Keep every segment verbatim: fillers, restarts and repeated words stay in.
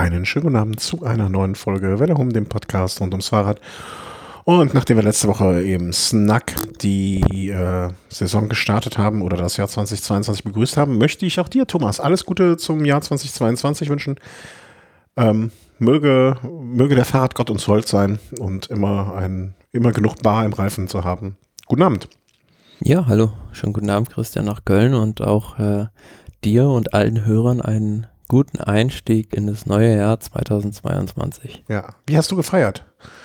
Einen schönen guten Abend zu einer neuen Folge Welle um den Podcast rund ums Fahrrad. Und nachdem wir letzte Woche eben Snack die äh, Saison gestartet haben oder das Jahr zweitausendzweiundzwanzig begrüßt haben, möchte ich auch dir, Thomas, alles Gute zum Jahr zweitausendzweiundzwanzig wünschen. Ähm, möge, möge der Fahrradgott uns hold sein und immer, ein, immer genug Bar im Reifen zu haben. Guten Abend. Ja, hallo. Schönen guten Abend, Christian, nach Köln und auch äh, dir und allen Hörern einen guten Einstieg in das neue Jahr zweitausendzweiundzwanzig. Ja. Wie hast du gefeiert?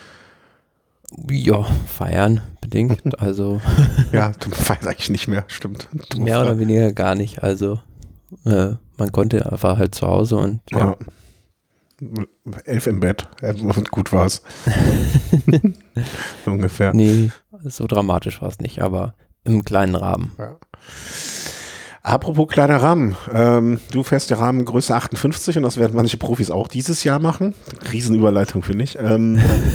Ja, feiern bedingt, also Ja, du feierst eigentlich nicht mehr, stimmt. Du mehr oder weniger gar nicht. Also äh, man konnte einfach halt zu Hause und ja. ja. Elf im Bett, und gut war's. Ungefähr. Nee, so dramatisch war es nicht, aber im kleinen Rahmen. Ja. Apropos kleiner Rahmen, ähm, du fährst ja Rahmengröße achtundfünfzig und das werden manche Profis auch dieses Jahr machen. Riesenüberleitung, finde ich. Ähm,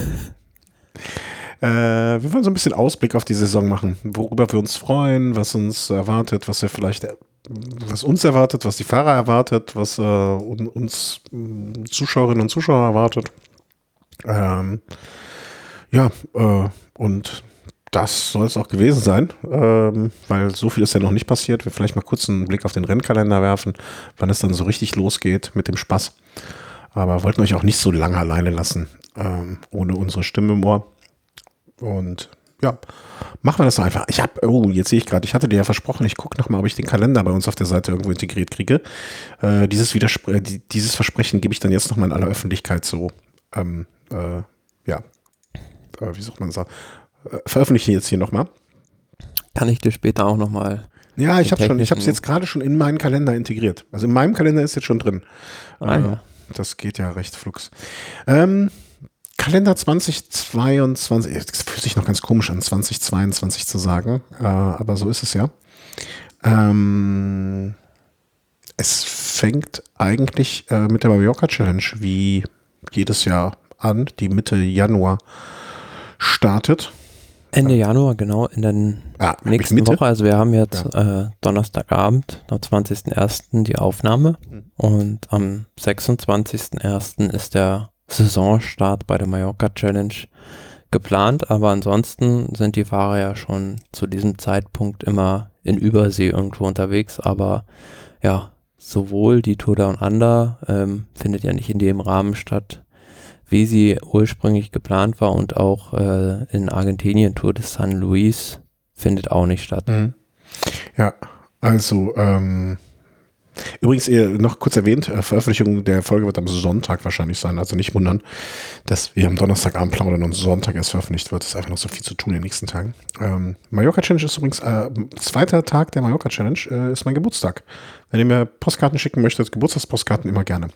äh, wir wollen so ein bisschen Ausblick auf die Saison machen, worüber wir uns freuen, was uns erwartet, was wir vielleicht, was uns erwartet, was die Fahrer erwartet, was äh, uns äh, Zuschauerinnen und Zuschauer erwartet. Ähm, ja, äh, und das soll es auch gewesen sein, ähm, weil so viel ist ja noch nicht passiert. Wir vielleicht mal kurz einen Blick auf den Rennkalender werfen, wann es dann so richtig losgeht mit dem Spaß. Aber wollten euch auch nicht so lange alleine lassen, ähm, ohne unsere Stimme im Ohr. Und ja, machen wir das doch einfach. Ich habe, oh, jetzt sehe ich gerade, ich hatte dir ja versprochen, ich gucke nochmal, ob ich den Kalender bei uns auf der Seite irgendwo integriert kriege. Äh, dieses, Widerspr- die, dieses Versprechen gebe ich dann jetzt nochmal in aller Öffentlichkeit so, ähm, äh, ja, äh, wie sagt man das? Veröffentliche jetzt hier nochmal. Kann ich dir später auch nochmal. Ja, ich habe schon, ich habe es jetzt gerade schon in meinen Kalender integriert. Also in meinem Kalender ist jetzt schon drin. Ah, äh, ja. Das geht ja recht flugs. Ähm, Kalender zweitausendzweiundzwanzig, das fühlt sich noch ganz komisch an, zweitausendzweiundzwanzig zu sagen, äh, aber so ist es ja. Ähm, es fängt eigentlich äh, mit der Mallorca Challenge wie jedes Jahr an, die Mitte Januar startet. Ende Januar, genau, in der ah, nächsten Woche. Also wir haben jetzt ja. äh, Donnerstagabend, am zwanzigsten ersten die Aufnahme mhm. und am sechsundzwanzigsten ersten ist der Saisonstart bei der Mallorca Challenge geplant, aber ansonsten sind die Fahrer ja schon zu diesem Zeitpunkt immer in Übersee irgendwo unterwegs, aber ja, sowohl die Tour Down Under ähm, findet ja nicht in dem Rahmen statt, wie sie ursprünglich geplant war, und auch äh, in Argentinien Tour de San Luis findet auch nicht statt. Mhm. Ja, also ähm, übrigens äh, noch kurz erwähnt, äh, Veröffentlichung der Folge wird am Sonntag wahrscheinlich sein, also nicht wundern, dass wir am Donnerstagabend plaudern und Sonntag erst veröffentlicht wird. Es ist einfach noch so viel zu tun in den nächsten Tagen. Ähm, Mallorca Challenge ist übrigens, äh, zweiter Tag der Mallorca Challenge äh, ist mein Geburtstag. Wenn ihr mir Postkarten schicken möchtet, Geburtstagspostkarten immer gerne.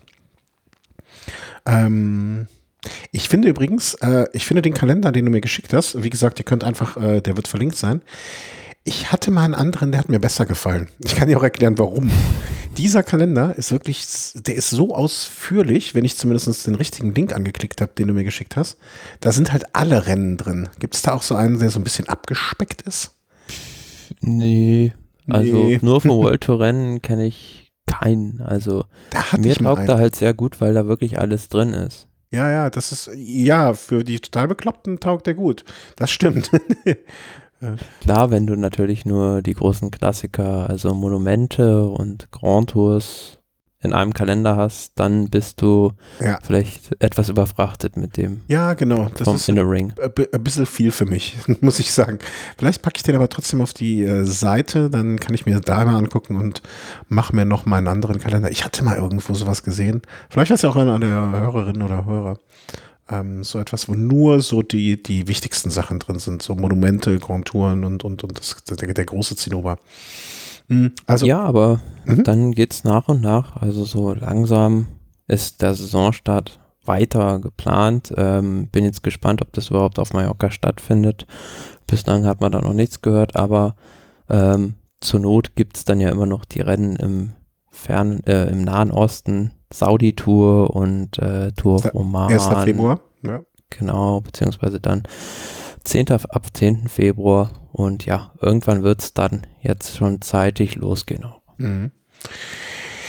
Ähm, Ich finde übrigens, äh, ich finde den Kalender, den du mir geschickt hast, wie gesagt, ihr könnt einfach, äh, der wird verlinkt sein. Ich hatte mal einen anderen, der hat mir besser gefallen. Ich kann dir auch erklären, warum. Dieser Kalender ist wirklich, der ist so ausführlich, wenn ich zumindest den richtigen Link angeklickt habe, den du mir geschickt hast. Da sind halt alle Rennen drin. Gibt es da auch so einen, der so ein bisschen abgespeckt ist? Nee, also nee. Nur vom World Tour Rennen kenne ich keinen. Also mir taugt da halt sehr gut, weil da wirklich alles drin ist. Ja, ja, das ist, ja, für die total Bekloppten taugt der gut. Das stimmt. Klar, wenn du natürlich nur die großen Klassiker, also Monumente und Grand Tours in einem Kalender hast, dann bist du ja. vielleicht etwas überfrachtet mit dem. Ja, genau. Das vom ist Inner Ring. Ein bisschen viel für mich, muss ich sagen. Vielleicht packe ich den aber trotzdem auf die äh, Seite, dann kann ich mir da mal angucken und mache mir noch mal einen anderen Kalender. Ich hatte mal irgendwo sowas gesehen. Vielleicht ist ja auch einer der Hörerinnen oder Hörer. Ähm, so etwas, wo nur so die, die wichtigsten Sachen drin sind. So Monumente, Grand Touren und, und, und das, der, der große Zinnober. Also, ja, aber mhm. dann geht's nach und nach, also so langsam ist der Saisonstart weiter geplant. Ähm, bin jetzt gespannt, ob das überhaupt auf Mallorca stattfindet. Bislang hat man da noch nichts gehört, aber ähm, zur Not gibt's dann ja immer noch die Rennen im fernen, äh, im Nahen Osten, Saudi-Tour und äh, Tour of Oman. erster Februar, ja. Genau, beziehungsweise dann zehnten ab zehnten Februar. Und ja, irgendwann wird es dann jetzt schon zeitig losgehen auch. Mhm.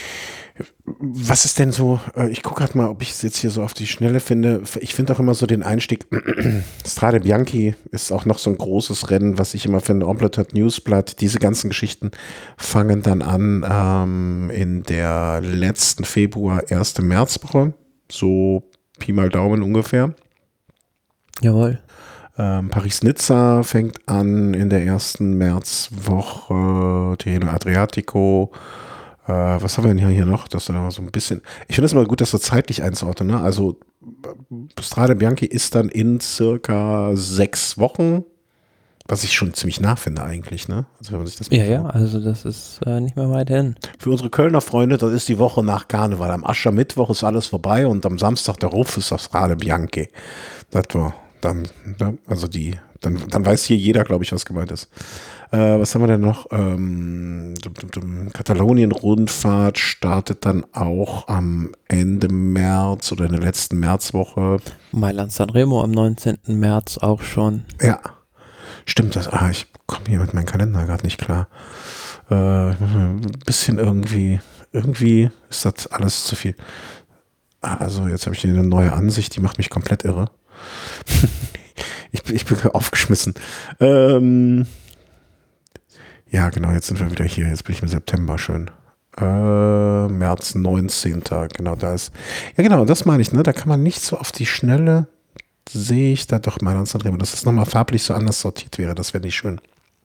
Was ist denn so, äh, ich gucke gerade mal, ob ich es jetzt hier so auf die Schnelle finde. Ich finde auch immer so den Einstieg, Strade Bianchi ist auch noch so ein großes Rennen, was ich immer finde, Ompletot Newsblatt, diese ganzen Geschichten fangen dann an ähm, in der letzten Februar, erste Märzwoche, so Pi mal Daumen ungefähr. Jawohl. Ähm, Paris-Nizza fängt an in der ersten Märzwoche, Tirreno Adriatico. Äh, was haben wir denn hier noch? Das ist so ein bisschen. Ich finde es immer gut, dass wir zeitlich einzuordnen. Ne? Also Strade Bianchi ist dann in circa sechs Wochen, was ich schon ziemlich nah finde eigentlich. Ne? Also wenn man sich das Ja, ja, also das ist äh, nicht mehr weit hin. Für unsere Kölner Freunde, das ist die Woche nach Karneval. Am Aschermittwoch ist alles vorbei und am Samstag der Ruf ist das Strade Bianchi. Das war dann, also die, dann, dann weiß hier jeder, glaube ich, was gemeint ist. Äh, was haben wir denn noch? Ähm, Katalonien-Rundfahrt startet dann auch am Ende März oder in der letzten Märzwoche. Mailand-San Remo am neunzehnten März auch schon. Ja, stimmt das. Ah, ich komme hier mit meinem Kalender gerade nicht klar. Äh, ein bisschen irgendwie, irgendwie ist das alles zu viel. Also jetzt habe ich hier eine neue Ansicht, die macht mich komplett irre. ich, ich bin aufgeschmissen. Ähm, ja, genau, jetzt sind wir wieder hier. Jetzt bin ich im September schön. Äh, März neunzehnten Genau, da ist. Ja, genau, das meine ich, ne? Da kann man nicht so auf die Schnelle, sehe ich da doch mal konzentrieren. Dass es nochmal farblich so anders sortiert wäre, das wäre nicht schön.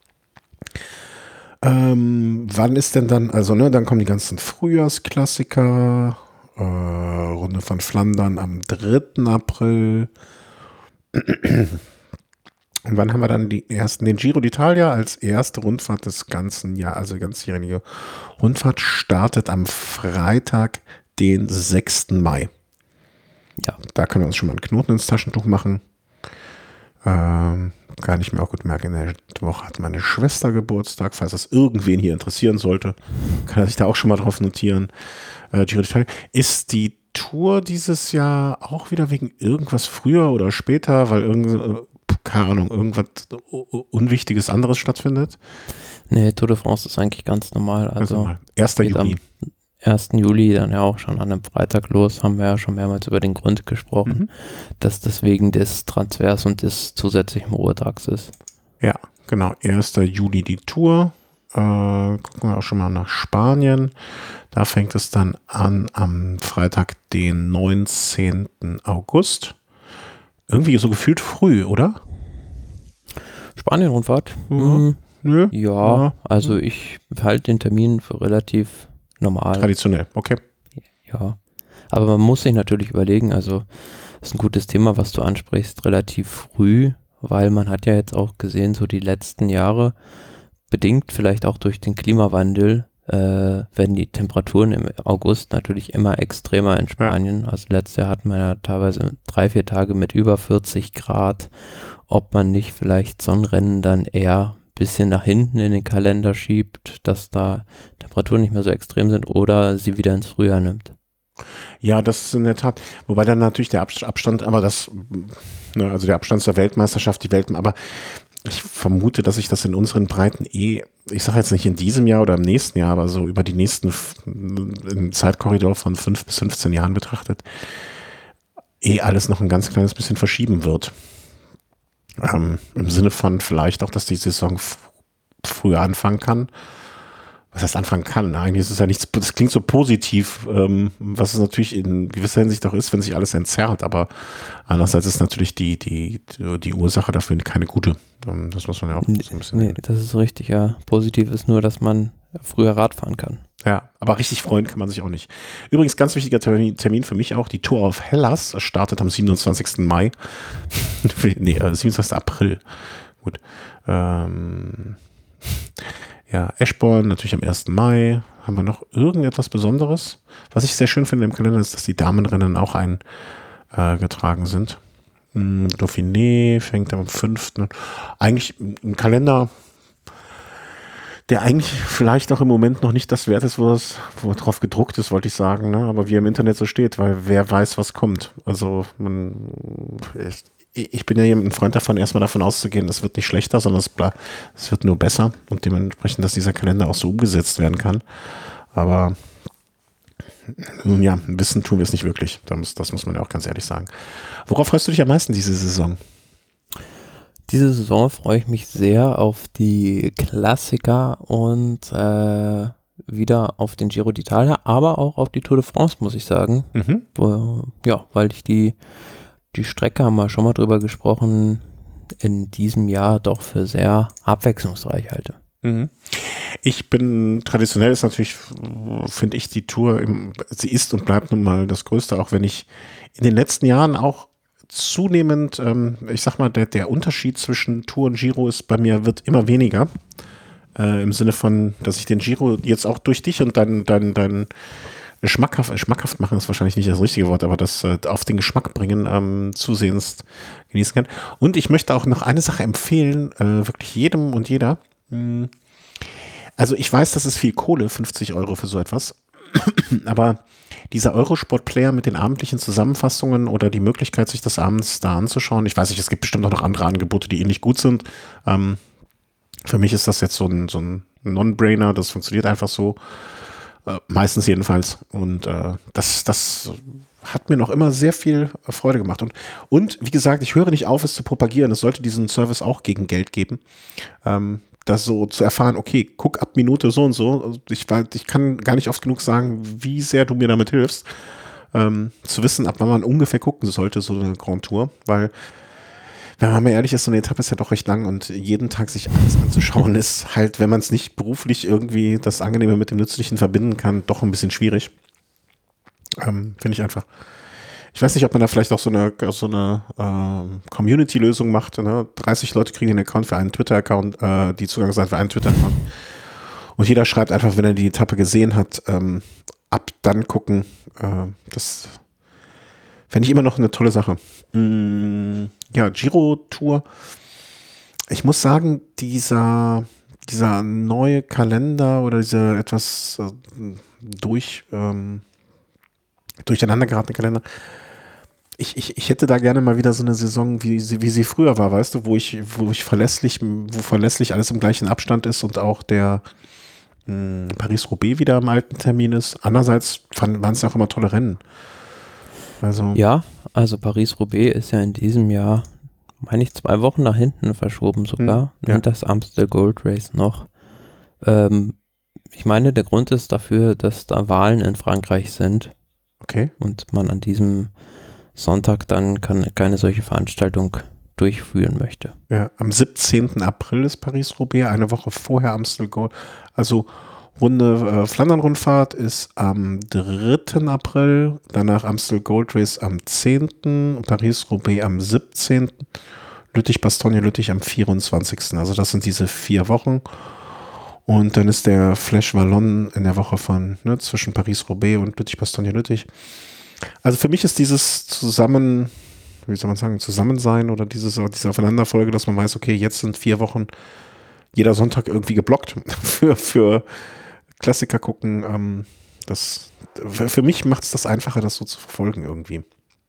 Ähm, wann ist denn dann, also, ne, dann kommen die ganzen Frühjahrsklassiker. Äh, Runde von Flandern am dritten April. Und wann haben wir dann die ersten, den Giro d'Italia als erste Rundfahrt des ganzen Jahres, also ganzjährige Rundfahrt startet am Freitag, den sechsten Mai. Ja. Da können wir uns schon mal einen Knoten ins Taschentuch machen. Ähm, kann ich mir auch gut merken, in der Woche hat meine Schwester Geburtstag, falls das irgendwen hier interessieren sollte, kann er sich da auch schon mal drauf notieren. Äh, Giro d'Italia. Ist die Tour dieses Jahr auch wieder wegen irgendwas früher oder später, weil irgend, keine Ahnung, irgendwas Unwichtiges anderes stattfindet? Nee, Tour de France ist eigentlich ganz normal. Also, also erster Juli. Am ersten Juli dann ja auch schon an einem Freitag los, haben wir ja schon mehrmals über den Grund gesprochen, mhm. dass das wegen des Transfers und des zusätzlichen Ruhetags ist. Ja, genau. erster Juli die Tour. Äh, gucken wir auch schon mal nach Spanien. Da fängt es dann an am Freitag, den neunzehnten August. Irgendwie so gefühlt früh, oder? Spanien-Rundfahrt? Mhm. Mhm. Ja, ja, also ich halte den Termin für relativ normal. Traditionell, okay. Ja, aber man muss sich natürlich überlegen, also das ist ein gutes Thema, was du ansprichst, relativ früh, weil man hat ja jetzt auch gesehen, so die letzten Jahre, bedingt vielleicht auch durch den Klimawandel, äh, werden die Temperaturen im August natürlich immer extremer in Spanien. Ja. Also letztes Jahr hatten wir ja teilweise drei, vier Tage mit über vierzig Grad. Ob man nicht vielleicht so ein Rennen dann eher ein bisschen nach hinten in den Kalender schiebt, dass da Temperaturen nicht mehr so extrem sind oder sie wieder ins Frühjahr nimmt. Ja, das ist in der Tat. Wobei dann natürlich der Abstand, aber das, ne, also der Abstand zur Weltmeisterschaft, die Welten, aber ich vermute, dass sich das in unseren Breiten eh, ich sage jetzt nicht in diesem Jahr oder im nächsten Jahr, aber so über die nächsten, im Zeitkorridor von fünf bis fünfzehn Jahren betrachtet, eh alles noch ein ganz kleines bisschen verschieben wird. Ähm, Im Sinne von vielleicht auch, dass die Saison f- früher anfangen kann. Was heißt anfangen kann? Eigentlich ist es ja nichts, das klingt so positiv, ähm, was es natürlich in gewisser Hinsicht auch ist, wenn sich alles entzerrt, aber andererseits ist natürlich die, die, die Ursache dafür keine gute. Das muss man ja auch so ein bisschen. Nee, das ist richtig, ja. Positiv ist nur, dass man früher Rad fahren kann. Ja, aber richtig freuen kann man sich auch nicht. Übrigens, ganz wichtiger Termin, Termin für mich auch, die Tour auf Hellas startet am siebenundzwanzigsten Mai. nee, siebenundzwanzigsten April. Gut. Ähm, ja, Eschborn natürlich am ersten Mai. Haben wir noch irgendetwas Besonderes? Was ich sehr schön finde im Kalender ist, dass die Damenrennen auch eingetragen äh, sind. Hm, Dauphiné fängt am fünften Eigentlich ein Kalender, der eigentlich vielleicht auch im Moment noch nicht das wert ist, wo es wo drauf gedruckt ist, wollte ich sagen, ne? Aber wie er im Internet so steht, weil wer weiß, was kommt. Also man, ich, ich bin ja ein Freund davon, erstmal davon auszugehen, es wird nicht schlechter, sondern es, es wird nur besser und dementsprechend, dass dieser Kalender auch so umgesetzt werden kann. Aber Nun ja, wissen tun wir es nicht wirklich. Das muss, das muss man ja auch ganz ehrlich sagen. Worauf freust du dich am meisten diese Saison? Diese Saison freue ich mich sehr auf die Klassiker und äh, wieder auf den Giro d'Italia, aber auch auf die Tour de France, muss ich sagen. Mhm. Wo, ja, weil ich die, die Strecke, haben wir schon mal drüber gesprochen, in diesem Jahr doch für sehr abwechslungsreich halte. Mhm. Ich bin, traditionell ist natürlich, finde ich, die Tour, im, sie ist und bleibt nun mal das Größte, auch wenn ich in den letzten Jahren auch zunehmend, ähm, ich sag mal, der, der Unterschied zwischen Tour und Giro ist bei mir, wird immer weniger. Äh, Im Sinne von, dass ich den Giro jetzt auch durch dich und dein, dein, dein schmackhaft, schmackhaft machen ist wahrscheinlich nicht das richtige Wort, aber das äh, auf den Geschmack bringen, ähm, zusehends genießen kann. Und ich möchte auch noch eine Sache empfehlen, äh, wirklich jedem und jeder. Hm. Also ich weiß, das ist viel Kohle, fünfzig Euro für so etwas, aber dieser Eurosport-Player mit den abendlichen Zusammenfassungen oder die Möglichkeit, sich das abends da anzuschauen, ich weiß nicht, es gibt bestimmt auch noch andere Angebote, die ähnlich gut sind. Ähm, für mich ist das jetzt so ein, so ein Non-Brainer, das funktioniert einfach so, äh, meistens jedenfalls. Und äh, das, das hat mir noch immer sehr viel Freude gemacht. Und, und wie gesagt, ich höre nicht auf, es zu propagieren. Es sollte diesen Service auch gegen Geld geben. Ähm, das so zu erfahren, okay, guck ab Minute so und so. Ich, ich kann gar nicht oft genug sagen, wie sehr du mir damit hilfst, ähm, zu wissen, ab wann man ungefähr gucken sollte, so eine Grand Tour, weil, wenn man mal ehrlich ist, so eine Etappe ist ja doch recht lang und jeden Tag sich alles anzuschauen ist halt, wenn man es nicht beruflich irgendwie das Angenehme mit dem Nützlichen verbinden kann, doch ein bisschen schwierig. Ähm, finde ich einfach. Ich weiß nicht, ob man da vielleicht auch so eine, so eine ähm, Community-Lösung macht. Ne? dreißig Leute kriegen einen Account für einen Twitter-Account, äh, die Zugangsseite für einen Twitter-Account. Und jeder schreibt einfach, wenn er die Etappe gesehen hat, ähm, ab dann gucken. Äh, das fände ich immer noch eine tolle Sache. Mm, ja, Giro-Tour. Ich muss sagen, dieser, dieser neue Kalender oder dieser etwas äh, durch, ähm, durcheinander geratene Kalender, Ich, ich, ich hätte da gerne mal wieder so eine Saison, wie sie, wie sie früher war, weißt du, wo ich, wo ich verlässlich, wo verlässlich alles im gleichen Abstand ist und auch der mh, Paris-Roubaix wieder im alten Termin ist. Andererseits waren es ja auch immer tolle Rennen. Also, Ja, also Paris-Roubaix ist ja in diesem Jahr, meine ich, zwei Wochen nach hinten verschoben sogar. Hm, ja. Und das Amstel Gold Race noch. Ähm, ich meine, der Grund ist dafür, dass da Wahlen in Frankreich sind okay. und man an diesem Sonntag dann kann, keine solche Veranstaltung durchführen möchte. Ja, am siebzehnten April ist Paris-Roubaix, eine Woche vorher Amstel Gold. Also Runde äh, Flandern-Rundfahrt ist am dritten April, danach Amstel Gold Race am zehnten, Paris-Roubaix am siebzehnten, Lüttich-Bastogne-Lüttich am vierundzwanzigsten Also das sind diese vier Wochen. Und dann ist der Flash Wallonne in der Woche von, ne, zwischen Paris-Roubaix und Lüttich-Bastogne-Lüttich. Also für mich ist dieses Zusammen, wie soll man sagen, Zusammensein oder dieses, diese Aufeinanderfolge, dass man weiß, okay, jetzt sind vier Wochen jeder Sonntag irgendwie geblockt für, für Klassiker gucken. Ähm, das, für mich macht es das einfacher, das so zu verfolgen irgendwie.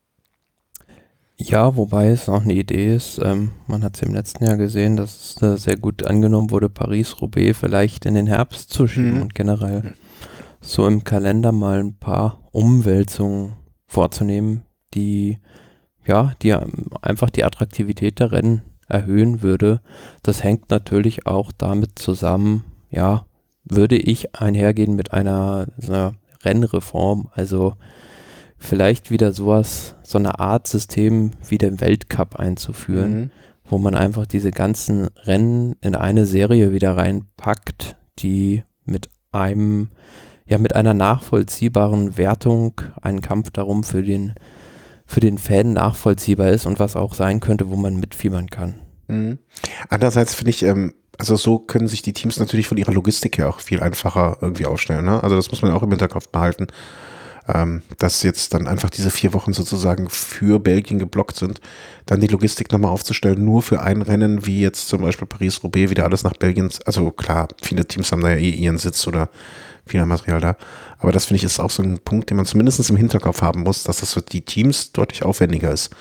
Ja, wobei es auch eine Idee ist, ähm, man hat es im letzten Jahr gesehen, dass es äh, sehr gut angenommen wurde, Paris-Roubaix vielleicht in den Herbst zu schieben Mhm. und generell so im Kalender mal ein paar Umwälzungen vorzunehmen, die ja, die ähm, einfach die Attraktivität der Rennen erhöhen würde. Das hängt natürlich auch damit zusammen, ja, würde ich einhergehen mit einer, so einer Rennreform, also vielleicht wieder sowas, so eine Art System wie den Weltcup einzuführen, Mhm. wo man einfach diese ganzen Rennen in eine Serie wieder reinpackt, die mit einem, ja, mit einer nachvollziehbaren Wertung, einen Kampf darum für den, für den Fan nachvollziehbar ist und was auch sein könnte, wo man mitfiebern kann. Mhm. Andererseits finde ich, ähm, also so können sich die Teams natürlich von ihrer Logistik her auch viel einfacher irgendwie aufstellen. Ne? Also das muss man auch im Hinterkopf behalten, ähm, dass jetzt dann einfach diese vier Wochen sozusagen für Belgien geblockt sind, dann die Logistik nochmal aufzustellen, nur für ein Rennen, wie jetzt zum Beispiel Paris-Roubaix, wieder alles nach Belgien. Also klar, viele Teams haben da ja eh ihren Sitz oder viel Material da. Aber das finde ich ist auch so ein Punkt, den man zumindest im Hinterkopf haben muss, dass das für die Teams deutlich aufwendiger ist.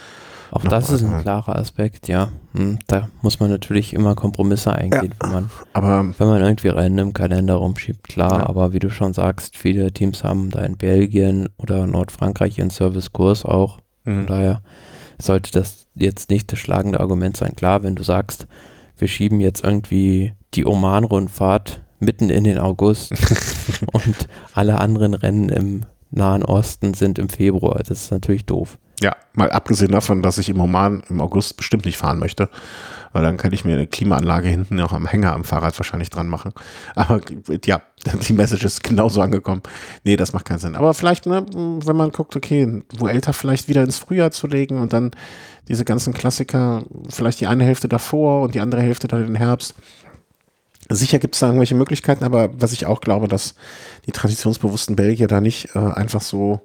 Auch das ist ein klarer Aspekt, ja. Da muss man natürlich immer Kompromisse eingehen, ja, wenn man, aber, wenn man irgendwie Rennen im Kalender rumschiebt, klar, ja. Aber wie du schon sagst, viele Teams haben da in Belgien oder Nordfrankreich ihren Servicekurs auch. Mhm. Von daher sollte das jetzt nicht das schlagende Argument sein. Klar, wenn du sagst, wir schieben jetzt irgendwie die Oman-Rundfahrt mitten in den August und alle anderen Rennen im Nahen Osten sind im Februar, das ist natürlich doof. Ja, mal abgesehen davon, dass ich im Oman im August bestimmt nicht fahren möchte, weil dann kann ich mir eine Klimaanlage hinten auch am Hänger am Fahrrad wahrscheinlich dran machen. Aber ja, die Message ist genauso angekommen. Nee, das macht keinen Sinn. Aber vielleicht, ne, wenn man guckt, okay, Vuelta vielleicht wieder ins Frühjahr zu legen und dann diese ganzen Klassiker, vielleicht die eine Hälfte davor und die andere Hälfte dann im Herbst. Sicher gibt es da irgendwelche Möglichkeiten, aber was ich auch glaube, dass die traditionsbewussten Belgier da nicht äh, einfach so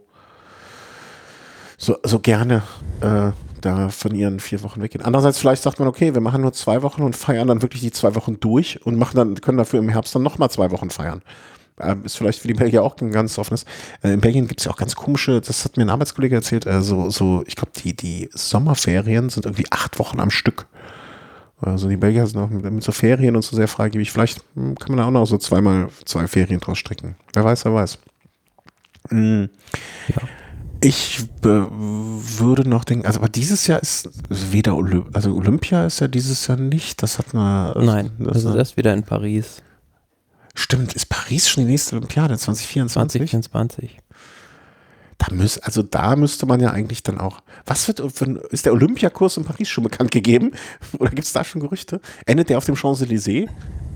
so, so gerne äh, da von ihren vier Wochen weggehen. Andererseits vielleicht sagt man, okay, wir machen nur zwei Wochen und feiern dann wirklich die zwei Wochen durch und machen dann, können dafür im Herbst dann nochmal zwei Wochen feiern. Äh, ist vielleicht für die Belgier auch ein ganz offenes. Äh, in Belgien gibt es ja auch ganz komische, das hat mir ein Arbeitskollege erzählt, äh, so, so, ich glaube, die, die Sommerferien sind irgendwie acht Wochen am Stück. Also die Belgier sind auch mit, mit so Ferien und so sehr freigebig. Vielleicht hm, kann man da auch noch so zweimal zwei Ferien draus stricken. Wer weiß, wer weiß. Mhm. Ja. Ich äh, würde noch denken, also aber dieses Jahr ist weder Olympia, also Olympia ist ja dieses Jahr nicht, das hat man. Also, Nein, das, das ist erst wieder in Paris. Stimmt, ist Paris schon die nächste Olympiade, zwanzig vierundzwanzig? zwanzig vierundzwanzig. Da müß, also da müsste man ja eigentlich dann auch, was wird, ist der Olympiakurs in Paris schon bekannt gegeben? Oder gibt es da schon Gerüchte? Endet der auf dem Champs-Élysées?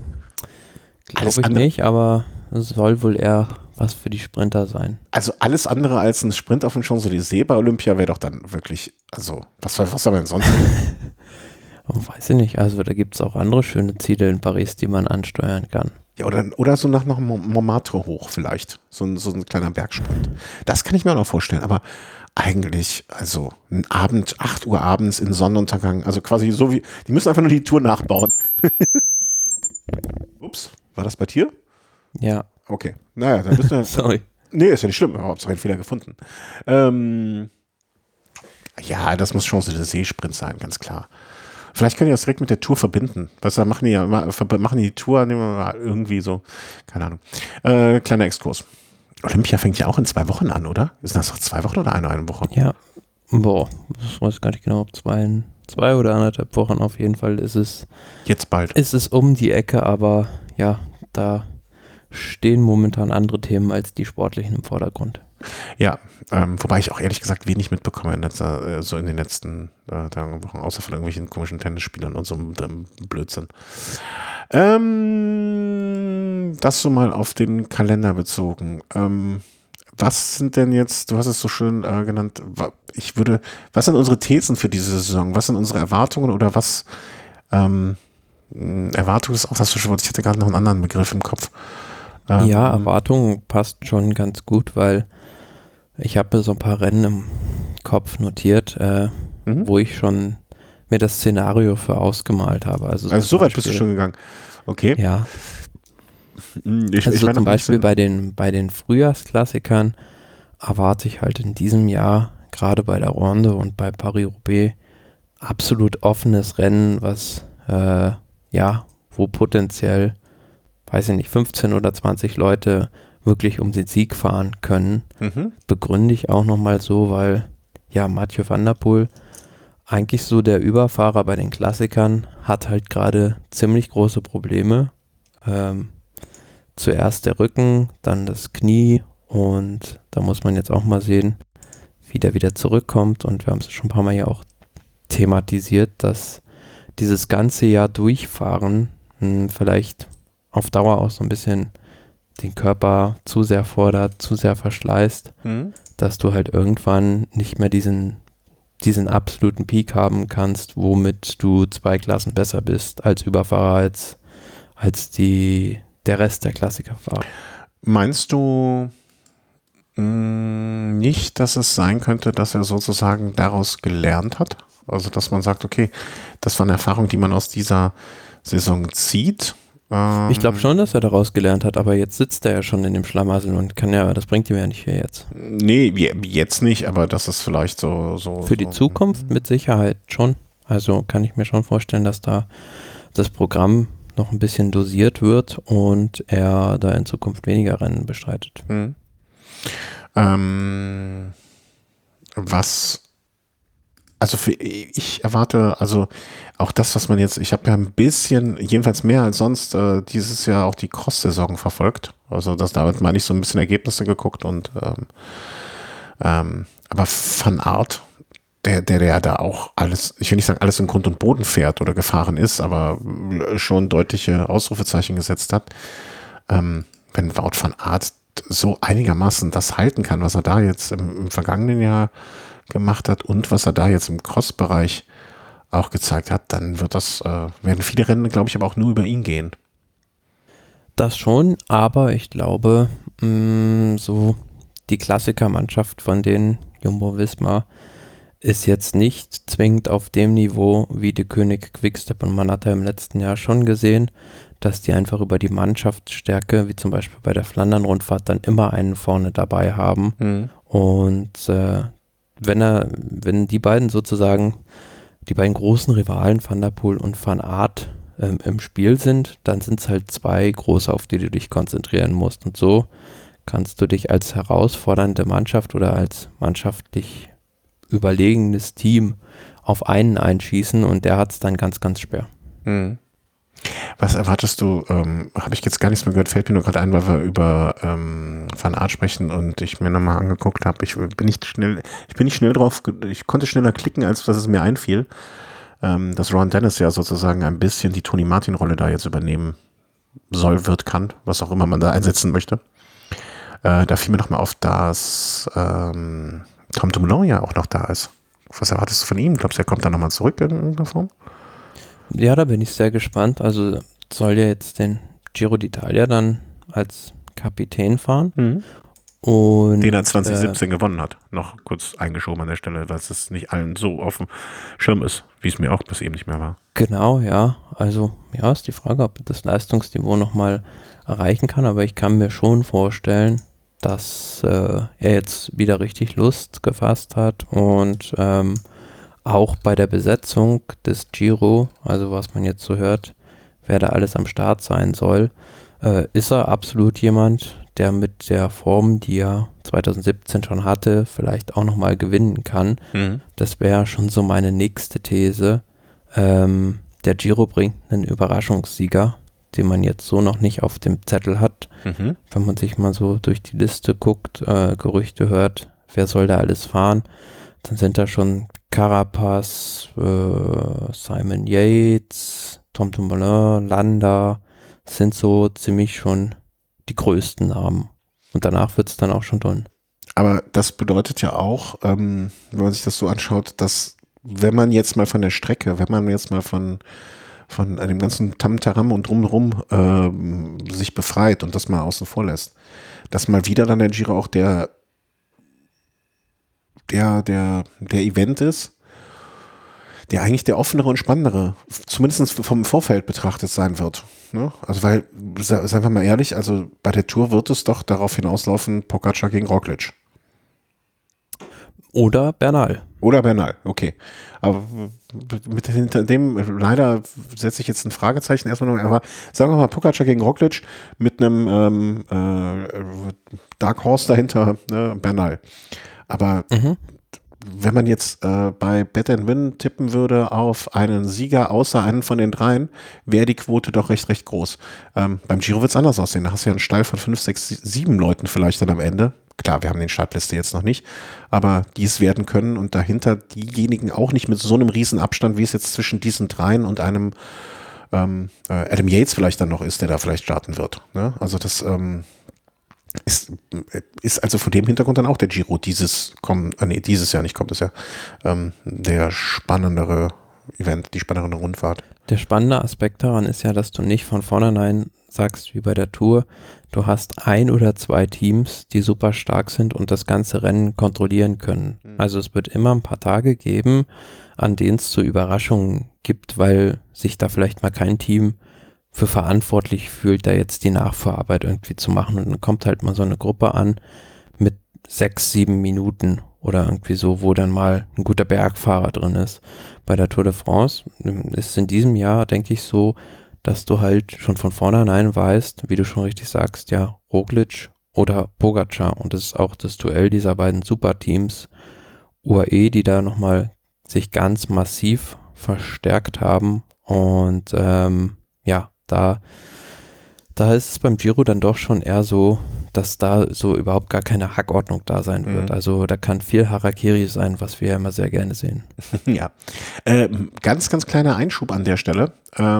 Glaube ich andere, nicht, aber es soll wohl eher was für die Sprinter sein. Also alles andere als ein Sprint auf dem Champs-Élysées bei Olympia wäre doch dann wirklich, also was, was soll man denn sonst? Weiß ich nicht, also da gibt es auch andere schöne Ziele in Paris, die man ansteuern kann. Ja, oder, oder so nach, nach Montmartre hoch vielleicht, so ein, so ein kleiner Bergsprint. Das kann ich mir auch noch vorstellen, aber eigentlich, also ein Abend, acht Uhr abends in Sonnenuntergang, also quasi so wie, die müssen einfach nur die Tour nachbauen. Ups, war das bei dir? Ja. Okay, naja, dann bist du. Sorry. Nee, ist ja nicht schlimm, aber Hauptsache einen Fehler gefunden. Ähm, ja, das muss Champs-Élysées-Sprint sein, ganz klar. Vielleicht können die das direkt mit der Tour verbinden. Was da machen die ja immer, machen die, die Tour, nehmen wir mal irgendwie so, keine Ahnung. Äh, kleiner Exkurs. Olympia fängt ja auch in zwei Wochen an, oder? Ist das noch zwei Wochen oder eine, eine Woche? Ja, boah, ich weiß gar nicht genau, ob zwei, zwei oder anderthalb Wochen auf jeden Fall ist es. Jetzt bald. Ist es um die Ecke, aber ja, da stehen momentan andere Themen als die sportlichen im Vordergrund. Ja, ähm, wobei ich auch ehrlich gesagt wenig mitbekomme in letzter, äh, so in den letzten äh, Tagen, Wochen, außer von irgendwelchen komischen Tennisspielern und so einem Blödsinn. Ähm, das so mal auf den Kalender bezogen. Ähm, was sind denn jetzt, du hast es so schön äh, genannt, ich würde, was sind unsere Thesen für diese Saison? Was sind unsere Erwartungen oder was, ähm, Erwartung ist auch das Wort, ich hatte gerade noch einen anderen Begriff im Kopf. Ähm, ja, Erwartung passt schon ganz gut, weil ich habe mir so ein paar Rennen im Kopf notiert, äh, mhm. wo ich schon mir das Szenario für ausgemalt habe. Also, also so weit bist du schon gegangen. Okay. Ja. Ich, also ich so zum Beispiel bei den, bei den Frühjahrsklassikern erwarte ich halt in diesem Jahr, gerade bei der Ronde und bei Paris-Roubaix, absolut offenes Rennen, was, äh, ja, wo potenziell, weiß ich nicht, fünfzehn oder zwanzig Leute wirklich um den Sieg fahren können. Mhm. Begründe ich auch nochmal so, weil ja, Mathieu van der Poel, eigentlich so der Überfahrer bei den Klassikern, hat halt gerade ziemlich große Probleme. Ähm, zuerst der Rücken, dann das Knie und da muss man jetzt auch mal sehen, wie der wieder zurückkommt und wir haben es schon ein paar Mal ja auch thematisiert, dass dieses ganze Jahr durchfahren mh, vielleicht auf Dauer auch so ein bisschen den Körper zu sehr fordert, zu sehr verschleißt, mhm. dass du halt irgendwann nicht mehr diesen, diesen absoluten Peak haben kannst, womit du zwei Klassen besser bist als Überfahrer, als, als die, der Rest der Klassikerfahrer. Meinst du mh, nicht, dass es sein könnte, dass er sozusagen daraus gelernt hat? Also, dass man sagt, okay, das war eine Erfahrung, die man aus dieser Saison zieht Ähm, Ich glaube schon, dass er daraus gelernt hat, aber jetzt sitzt er ja schon in dem Schlamassel und kann ja, das bringt ihm ja nicht viel jetzt. Nee, je- jetzt nicht, aber das ist vielleicht so. so Für die so. Zukunft mit Sicherheit schon. Also kann ich mir schon vorstellen, dass da das Programm noch ein bisschen dosiert wird und er da in Zukunft weniger Rennen bestreitet. Hm. Ähm, was, also für, ich erwarte, also auch das, was man jetzt, ich habe ja ein bisschen, jedenfalls mehr als sonst, äh, dieses Jahr auch die Cross-Saison verfolgt. Also das, damit meine ich so ein bisschen Ergebnisse geguckt und ähm, ähm, aber Van Aert, der, der, der da auch alles, ich will nicht sagen, alles in Grund und Boden fährt oder gefahren ist, aber schon deutliche Ausrufezeichen gesetzt hat. Ähm, wenn Wout van Aert so einigermaßen das halten kann, was er da jetzt im, im vergangenen Jahr gemacht hat und was er da jetzt im Cross-Bereich auch gezeigt hat, dann wird das, äh, werden viele Rennen, glaube ich, aber auch nur über ihn gehen. Das schon, aber ich glaube, mh, so die Klassikermannschaft von den Jumbo-Visma ist jetzt nicht zwingend auf dem Niveau wie die König Quickstep, und man hat ja im letzten Jahr schon gesehen, dass die einfach über die Mannschaftsstärke, wie zum Beispiel bei der Flandern-Rundfahrt, dann immer einen vorne dabei haben. Mhm. Und äh, wenn er, wenn die beiden sozusagen, die beiden großen Rivalen, Van der Poel und Van Aert, ähm, im Spiel sind, dann sind es halt zwei große, auf die du dich konzentrieren musst. Und so kannst du dich als herausfordernde Mannschaft oder als mannschaftlich überlegenes Team auf einen einschießen, und der hat es dann ganz, ganz schwer. Mhm. Was erwartest du, ähm, habe ich jetzt gar nichts mehr gehört, fällt mir nur gerade ein, weil wir über ähm, Van Aert sprechen und ich mir nochmal angeguckt habe, ich bin nicht schnell, ich bin nicht schnell drauf, ich konnte schneller klicken, als dass es mir einfiel, ähm, dass Ron Dennis ja sozusagen ein bisschen die Tony Martin-Rolle da jetzt übernehmen soll, wird, kann, was auch immer man da einsetzen möchte. Äh, da fiel mir nochmal auf, dass ähm, Tom Dumoulin ja auch noch da ist. Was erwartest du von ihm? Glaubst du, er kommt da nochmal zurück in irgendeiner Form? Ja, da bin ich sehr gespannt. Also soll ja jetzt den Giro d'Italia dann als Kapitän fahren. Mhm. Und, Den er zwanzig siebzehn äh, gewonnen hat. Noch kurz eingeschoben an der Stelle, weil es nicht allen so auf dem Schirm ist, wie es mir auch bis eben nicht mehr war. Genau, ja. Also ja, ist die Frage, ob das Leistungsniveau nochmal erreichen kann. Aber ich kann mir schon vorstellen, dass äh, er jetzt wieder richtig Lust gefasst hat und ähm, auch bei der Besetzung des Giro, also was man jetzt so hört, wer da alles am Start sein soll, äh, ist er absolut jemand, der mit der Form, die er zwanzig siebzehn schon hatte, vielleicht auch nochmal gewinnen kann. Mhm. Das wäre schon so meine nächste These. Ähm, der Giro bringt einen Überraschungssieger, den man jetzt so noch nicht auf dem Zettel hat. Mhm. Wenn man sich mal so durch die Liste guckt, äh, Gerüchte hört, wer soll da alles fahren, dann sind da schon Carapaz, äh, Simon Yates, Tom Dumoulin, Landa, sind so ziemlich schon die größten Namen. Und danach wird es dann auch schon dünn. Aber das bedeutet ja auch, ähm, wenn man sich das so anschaut, dass wenn man jetzt mal von der Strecke, wenn man jetzt mal von, von dem ganzen Tamtaram und drumherum ähm, sich befreit und das mal außen vor lässt, dass mal wieder dann der Giro auch der der, der, der Event ist, der eigentlich der offenere und spannendere, zumindest vom Vorfeld betrachtet sein wird. Ne? Also weil, seien wir mal ehrlich, also bei der Tour wird es doch darauf hinauslaufen, Pogacar gegen Roglic. Oder Bernal. Oder Bernal, okay. Aber mit hinter dem, leider setze ich jetzt ein Fragezeichen erstmal noch, aber sagen wir mal Pogacar gegen Roglic mit einem ähm, äh, Dark Horse dahinter, ne, Bernal. Aber Mhm. wenn man jetzt äh, bei Bet and Win tippen würde auf einen Sieger außer einen von den dreien, wäre die Quote doch recht, recht groß. Ähm, beim Giro wird es anders aussehen. Da hast du ja einen Stall von fünf, sechs, sieben Leuten vielleicht dann am Ende. Klar, wir haben den Startliste jetzt noch nicht, aber die es werden können und dahinter diejenigen auch nicht mit so einem riesen Abstand, wie es jetzt zwischen diesen dreien und einem ähm, äh, Adam Yates vielleicht dann noch ist, der da vielleicht starten wird. Ne? Also das ähm, ist, ist also vor dem Hintergrund dann auch der Giro dieses, komm, äh, nee, dieses Jahr nicht kommt es ja, ähm, der spannendere Event, die spannendere Rundfahrt. Der spannende Aspekt daran ist ja, dass du nicht von vornherein sagst, wie bei der Tour, du hast ein oder zwei Teams, die super stark sind und das ganze Rennen kontrollieren können. Mhm. Also es wird immer ein paar Tage geben, an denen es zu Überraschungen gibt, weil sich da vielleicht mal kein Team für verantwortlich fühlt, da jetzt die Nachvorarbeit irgendwie zu machen. Und dann kommt halt mal so eine Gruppe an mit sechs, sieben Minuten oder irgendwie so, wo dann mal ein guter Bergfahrer drin ist. Bei der Tour de France ist es in diesem Jahr, denke ich, so, dass du halt schon von vornherein weißt, wie du schon richtig sagst, ja, Roglic oder Pogacar. Und das ist auch das Duell dieser beiden Superteams, U A E, die da nochmal sich ganz massiv verstärkt haben. Und ähm, ja, da, da ist es beim Giro dann doch schon eher so, dass da so überhaupt gar keine Hackordnung da sein wird. Mhm. Also da kann viel Harakiri sein, was wir ja immer sehr gerne sehen. Ja, äh, ganz, ganz kleiner Einschub an der Stelle.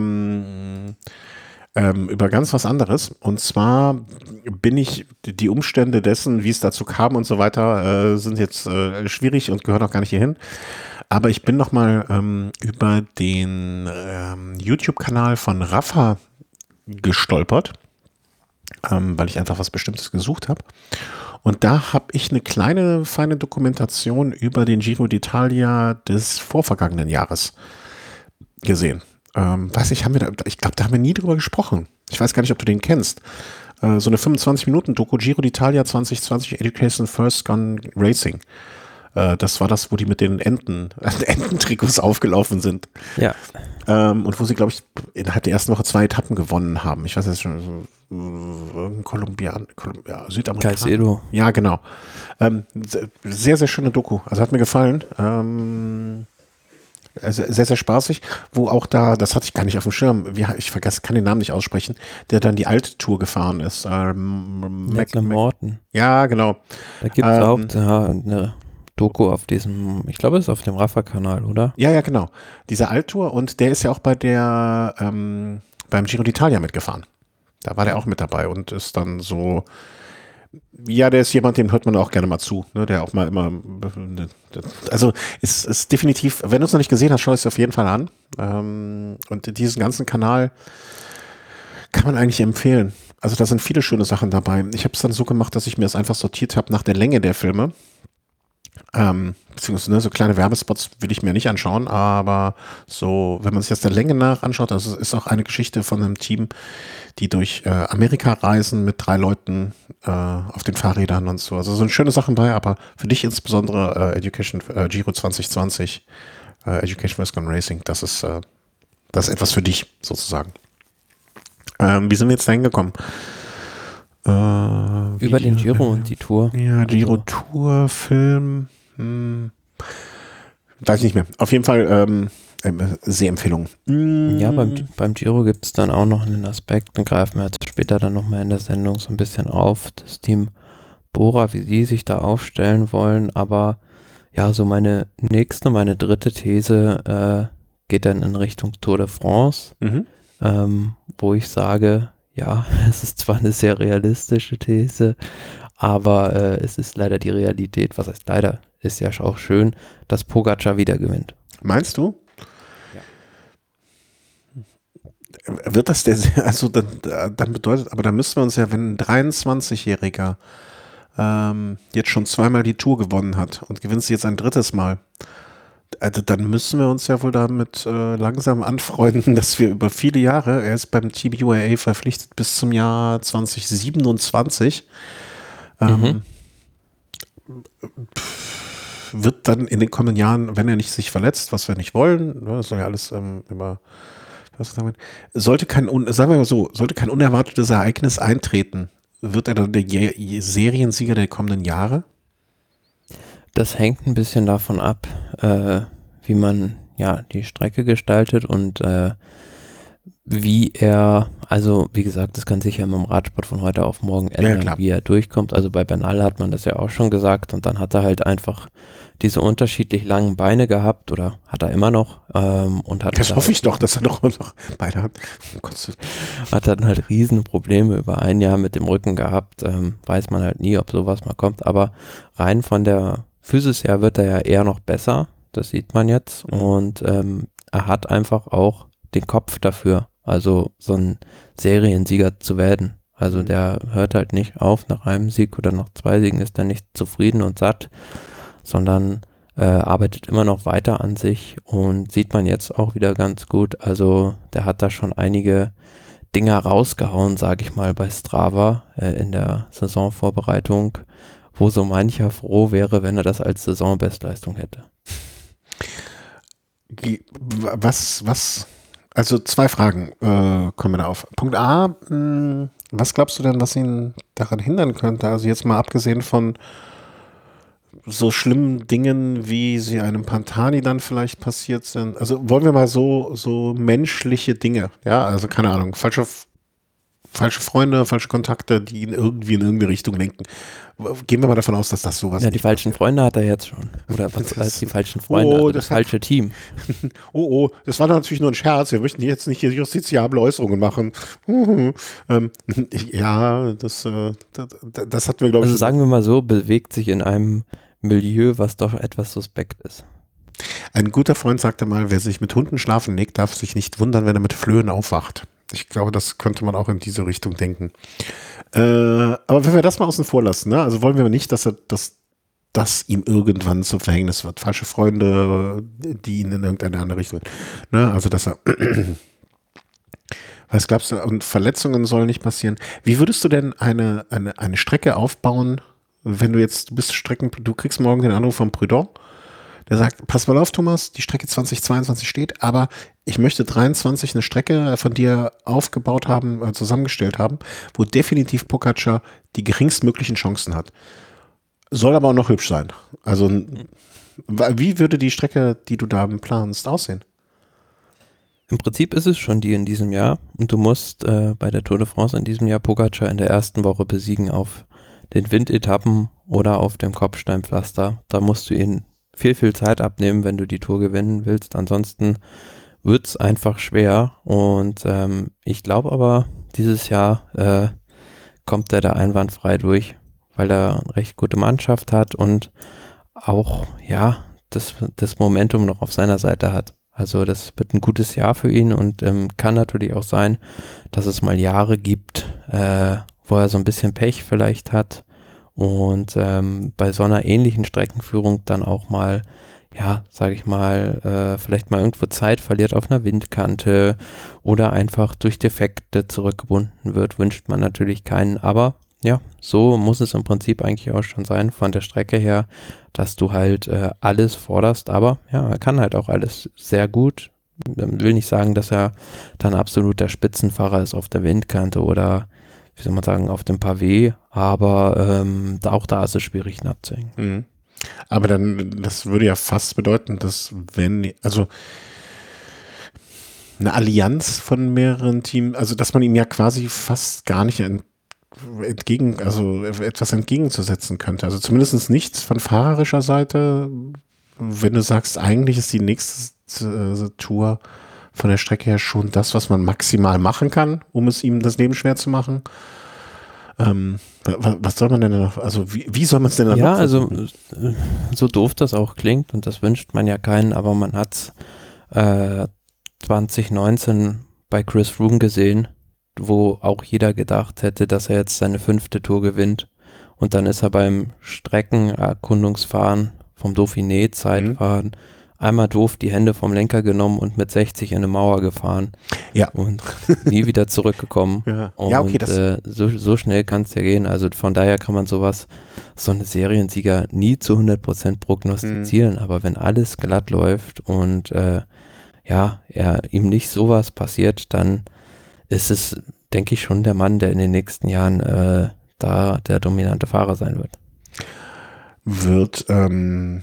Ähm, ähm, über ganz was anderes. Und zwar bin ich, die Umstände dessen, wie es dazu kam und so weiter, äh, sind jetzt äh, schwierig und gehören auch gar nicht hierhin. Aber ich bin noch mal ähm, über den ähm, YouTube-Kanal von Rafa gestolpert, ähm, weil ich einfach was Bestimmtes gesucht habe. Und da habe ich eine kleine, feine Dokumentation über den Giro d'Italia des vorvergangenen Jahres gesehen. Ähm, weiß ich, haben wir da, ich glaube, da haben wir nie drüber gesprochen. Ich weiß gar nicht, ob du den kennst. Äh, so eine fünfundzwanzig-Minuten-Doku, Giro d'Italia zwanzig zwanzig Education First Gun Racing. Äh, das war das, wo die mit den Enten, äh, Ententrikots aufgelaufen sind. Ja. Ähm, und wo sie, glaube ich, innerhalb der ersten Woche zwei Etappen gewonnen haben. Ich weiß jetzt schon, so, äh, Kolumbian, Kolumbia, Südamerikaner. Caicedo. Ja, genau. Ähm, sehr, sehr schöne Doku. Also hat mir gefallen. Ähm, sehr, sehr spaßig. Wo auch da, das hatte ich gar nicht auf dem Schirm, wie, ich vergesse, kann den Namen nicht aussprechen, der dann die alte Tour gefahren ist. Ähm, Mac, Mac, Morton. Ja, genau. Da gibt es ähm, auch ja, eine Doku auf diesem, ich glaube, es ist auf dem Rafa-Kanal, oder? Ja, ja, genau. Diese Alttour, und der ist ja auch bei der, ähm, beim Giro d'Italia mitgefahren. Da war der auch mit dabei und ist dann so, ja, der ist jemand, dem hört man auch gerne mal zu, ne, der auch mal immer, also ist, ist definitiv, wenn du es noch nicht gesehen hast, schau es dir auf jeden Fall an. Ähm, und diesen ganzen Kanal kann man eigentlich empfehlen. Also da sind viele schöne Sachen dabei. Ich habe es dann so gemacht, dass ich mir das einfach sortiert habe nach der Länge der Filme. Ähm, beziehungsweise ne, so kleine Werbespots will ich mir nicht anschauen, aber so, wenn man sich das der Länge nach anschaut, das ist auch eine Geschichte von einem Team, die durch äh, Amerika reisen mit drei Leuten äh, auf den Fahrrädern und so. Also so eine schöne Sachen bei, aber für dich insbesondere äh, Education äh, Giro zwanzig zwanzig, äh, Education First Gun Racing, das ist, äh, das ist etwas für dich sozusagen. Ähm, wie sind wir jetzt da hingekommen? Äh, Über den Giro und die Tour. Ja, Giro Tour, Film, hm, weiß nicht mehr. Auf jeden Fall ähm, ähm, Sehempfehlung. Mm. Ja, beim, beim Giro gibt es dann auch noch einen Aspekt, den greifen wir jetzt später dann nochmal in der Sendung so ein bisschen auf, das Team Bora, wie die sich da aufstellen wollen, aber ja, so meine nächste, meine dritte These äh, geht dann in Richtung Tour de France, Mhm. ähm, wo ich sage, ja, es ist zwar eine sehr realistische These, aber äh, es ist leider die Realität, was heißt leider, ist ja auch schön, dass Pogacar wieder gewinnt. Meinst du? Ja. Wird das der, also dann, dann bedeutet, aber dann müssten wir uns ja, wenn ein dreiundzwanzigjähriger ähm, jetzt schon zweimal die Tour gewonnen hat und gewinnt sie jetzt ein drittes Mal, also dann müssen wir uns ja wohl damit äh, langsam anfreunden, dass wir über viele Jahre, er ist beim Team U A E verpflichtet bis zum Jahr zwanzig siebenundzwanzig, ähm, mhm. wird dann in den kommenden Jahren, wenn er nicht sich verletzt, was wir nicht wollen, das soll ja alles ähm, immer, was sagen wir, sollte kein, sagen wir mal so, sollte kein unerwartetes Ereignis eintreten, wird er dann der Je- Seriensieger der kommenden Jahre? Das hängt ein bisschen davon ab, äh, wie man ja die Strecke gestaltet und äh, wie er, also wie gesagt, das kann sich ja mit dem Radsport von heute auf morgen ändern, Ja, wie er durchkommt. Also bei Bernal hat man das ja auch schon gesagt und dann hat er halt einfach diese unterschiedlich langen Beine gehabt oder hat er immer noch ähm, und hat das hoffe ich doch, dass er noch, noch beide hat. Hat dann halt riesen Probleme über ein Jahr mit dem Rücken gehabt. Ähm, weiß man halt nie, ob sowas mal kommt, aber rein von der Physis her wird er ja eher noch besser, das sieht man jetzt und ähm, er hat einfach auch den Kopf dafür, also so ein Seriensieger zu werden. Also der hört halt nicht auf, nach einem Sieg oder nach zwei Siegen ist er nicht zufrieden und satt, sondern äh, arbeitet immer noch weiter an sich und sieht man jetzt auch wieder ganz gut. Also der hat da schon einige Dinger rausgehauen, sage ich mal, bei Strava äh, in der Saisonvorbereitung, wo so mancher froh wäre, wenn er das als Saisonbestleistung hätte. Was, was, also zwei Fragen äh, kommen da auf. Punkt A, mh, was glaubst du denn, was ihn daran hindern könnte? Also jetzt mal abgesehen von so schlimmen Dingen, wie sie einem Pantani dann vielleicht passiert sind. Also wollen wir mal so, so menschliche Dinge, ja, also keine Ahnung, falsche, falsche Freunde, falsche Kontakte, die ihn irgendwie in irgendeine Richtung lenken. Gehen wir mal davon aus, dass das sowas ist. Ja, die falschen passiert. Freunde hat er jetzt schon. Oder was heißt die falschen Freunde? Oh, also das das falsche hat, Team. oh, oh, das war natürlich nur ein Scherz. Wir möchten jetzt nicht hier justiziable Äußerungen machen. ähm, ja, das, äh, das, das hatten wir, glaube ich. Also sagen wir mal so, bewegt sich in einem Milieu, was doch etwas suspekt ist. Ein guter Freund sagte mal, wer sich mit Hunden schlafen legt, darf sich nicht wundern, wenn er mit Flöhen aufwacht. Ich glaube, das könnte man auch in diese Richtung denken. Äh, aber wenn wir das mal außen vor lassen, ne? Also wollen wir nicht, dass er dass das ihm irgendwann zum Verhängnis wird. Falsche Freunde, die ihn in irgendeine andere Richtung. Ne? Also dass er was glaubst du, und Verletzungen sollen nicht passieren. Wie würdest du denn eine, eine, eine Strecke aufbauen, wenn du jetzt, du bist Strecken, du kriegst morgen den Anruf von Prudhomme, der sagt, pass mal auf, Thomas, die Strecke zwanzig zweiundzwanzig steht, aber ich möchte dreiundzwanzig eine Strecke von dir aufgebaut haben, äh, zusammengestellt haben, wo definitiv Pogačar die geringstmöglichen Chancen hat. Soll aber auch noch hübsch sein. Also, wie würde die Strecke, die du da planst, aussehen? Im Prinzip ist es schon die in diesem Jahr und du musst äh, bei der Tour de France in diesem Jahr Pogačar in der ersten Woche besiegen auf den Windetappen oder auf dem Kopfsteinpflaster. Da musst du ihn viel, viel Zeit abnehmen, wenn du die Tour gewinnen willst. Ansonsten wird es einfach schwer. Und ähm, ich glaube aber, dieses Jahr äh, kommt er da einwandfrei durch, weil er eine recht gute Mannschaft hat und auch, ja, das, das Momentum noch auf seiner Seite hat. Also das wird ein gutes Jahr für ihn und ähm, kann natürlich auch sein, dass es mal Jahre gibt, äh, wo er so ein bisschen Pech vielleicht hat und ähm, bei so einer ähnlichen Streckenführung dann auch mal, ja, sage ich mal, äh, vielleicht mal irgendwo Zeit verliert auf einer Windkante oder einfach durch Defekte zurückgebunden wird, wünscht man natürlich keinen, aber ja, so muss es im Prinzip eigentlich auch schon sein von der Strecke her, dass du halt äh, alles forderst, aber ja, er kann halt auch alles sehr gut. Ich will nicht sagen, dass er dann absolut der Spitzenfahrer ist auf der Windkante oder wie soll man sagen, auf dem Pavé, aber ähm, auch da ist es schwierig, ihn abzuhängen. Mhm. Aber dann, das würde ja fast bedeuten, dass wenn, also eine Allianz von mehreren Teams, also dass man ihm ja quasi fast gar nicht ent, entgegen, also etwas entgegenzusetzen könnte. Also zumindest nichts von fahrerischer Seite, wenn du sagst, eigentlich ist die nächste äh, Tour von der Strecke her schon das, was man maximal machen kann, um es ihm das Leben schwer zu machen. Ähm, was soll man denn noch, also wie, wie soll man es denn dann Ja, noch also so doof das auch klingt und das wünscht man ja keinen, aber man hat äh, zwanzig neunzehn bei Chris Froome gesehen, wo auch jeder gedacht hätte, dass er jetzt seine fünfte Tour gewinnt und dann ist er beim Streckenerkundungsfahren vom Dauphiné Zeitfahren mhm. einmal doof die Hände vom Lenker genommen und mit sechzig in eine Mauer gefahren. Ja. Und nie wieder zurückgekommen. Ja, und, ja okay. Das äh, so, so schnell kann es ja gehen. Also von daher kann man sowas, so eine Seriensieger nie zu hundert Prozent prognostizieren. Mhm. Aber wenn alles glatt läuft und äh, ja, er ihm nicht sowas passiert, dann ist es, denke ich, schon der Mann, der in den nächsten Jahren äh, da der dominante Fahrer sein wird. Wird, ähm,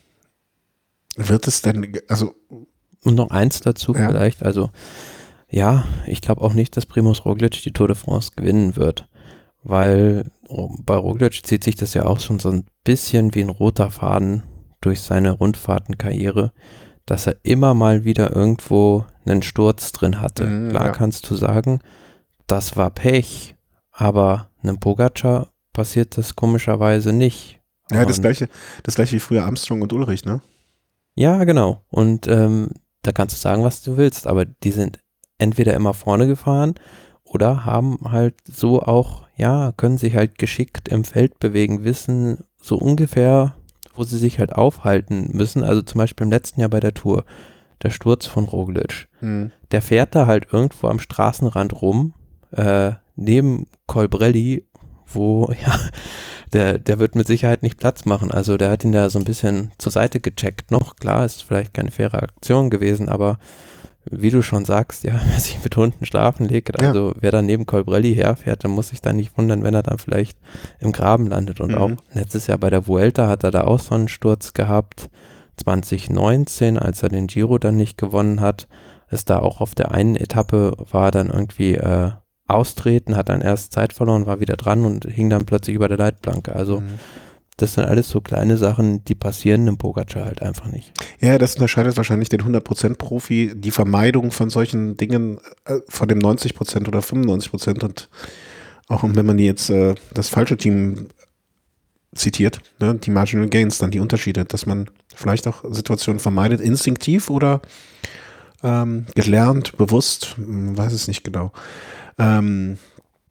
wird es denn, also und noch eins dazu ja. vielleicht, also ja, ich glaube auch nicht, dass Primož Roglič die Tour de France gewinnen wird, weil bei Roglič zieht sich das ja auch schon so ein bisschen wie ein roter Faden durch seine Rundfahrtenkarriere, dass er immer mal wieder irgendwo einen Sturz drin hatte. Mhm, Klar ja. kannst du sagen, das war Pech, aber einem Pogačar passiert das komischerweise nicht. Ja, das Und gleiche, das gleiche wie früher Armstrong und Ulrich, ne? ja, genau. Und ähm, da kannst du sagen, was du willst, aber die sind entweder immer vorne gefahren oder haben halt so auch, ja, können sich halt geschickt im Feld bewegen, wissen so ungefähr, wo sie sich halt aufhalten müssen. Also zum Beispiel im letzten Jahr bei der Tour, der Sturz von Roglič. Hm. Der fährt da halt irgendwo am Straßenrand rum äh, neben Colbrelli, wo, ja, der, der wird mit Sicherheit nicht Platz machen. Also der hat ihn da so ein bisschen zur Seite gecheckt noch. Klar, ist vielleicht keine faire Aktion gewesen, aber wie du schon sagst, ja, wer sich mit Hunden schlafen legt, also ja. wer dann neben Colbrelli herfährt, dann muss sich dann nicht wundern, wenn er dann vielleicht im Graben landet. Und mhm. auch letztes Jahr bei der Vuelta hat er da auch so einen Sturz gehabt. zwanzig neunzehn, als er den Giro dann nicht gewonnen hat, ist da auch auf der einen Etappe, war dann irgendwie äh, austreten, hat dann erst Zeit verloren, war wieder dran und hing dann plötzlich über der Leitplanke. Also mhm. das sind alles so kleine Sachen, die passieren im Pogacar halt einfach nicht. Ja, das unterscheidet wahrscheinlich den hundert Prozent Profi, die Vermeidung von solchen Dingen äh, von dem neunzig Prozent oder fünfundneunzig Prozent und auch wenn man jetzt äh, das falsche Team zitiert, ne, die Marginal Gains, dann die Unterschiede, dass man vielleicht auch Situationen vermeidet, instinktiv oder ähm, gelernt, bewusst, weiß es nicht genau. Ähm,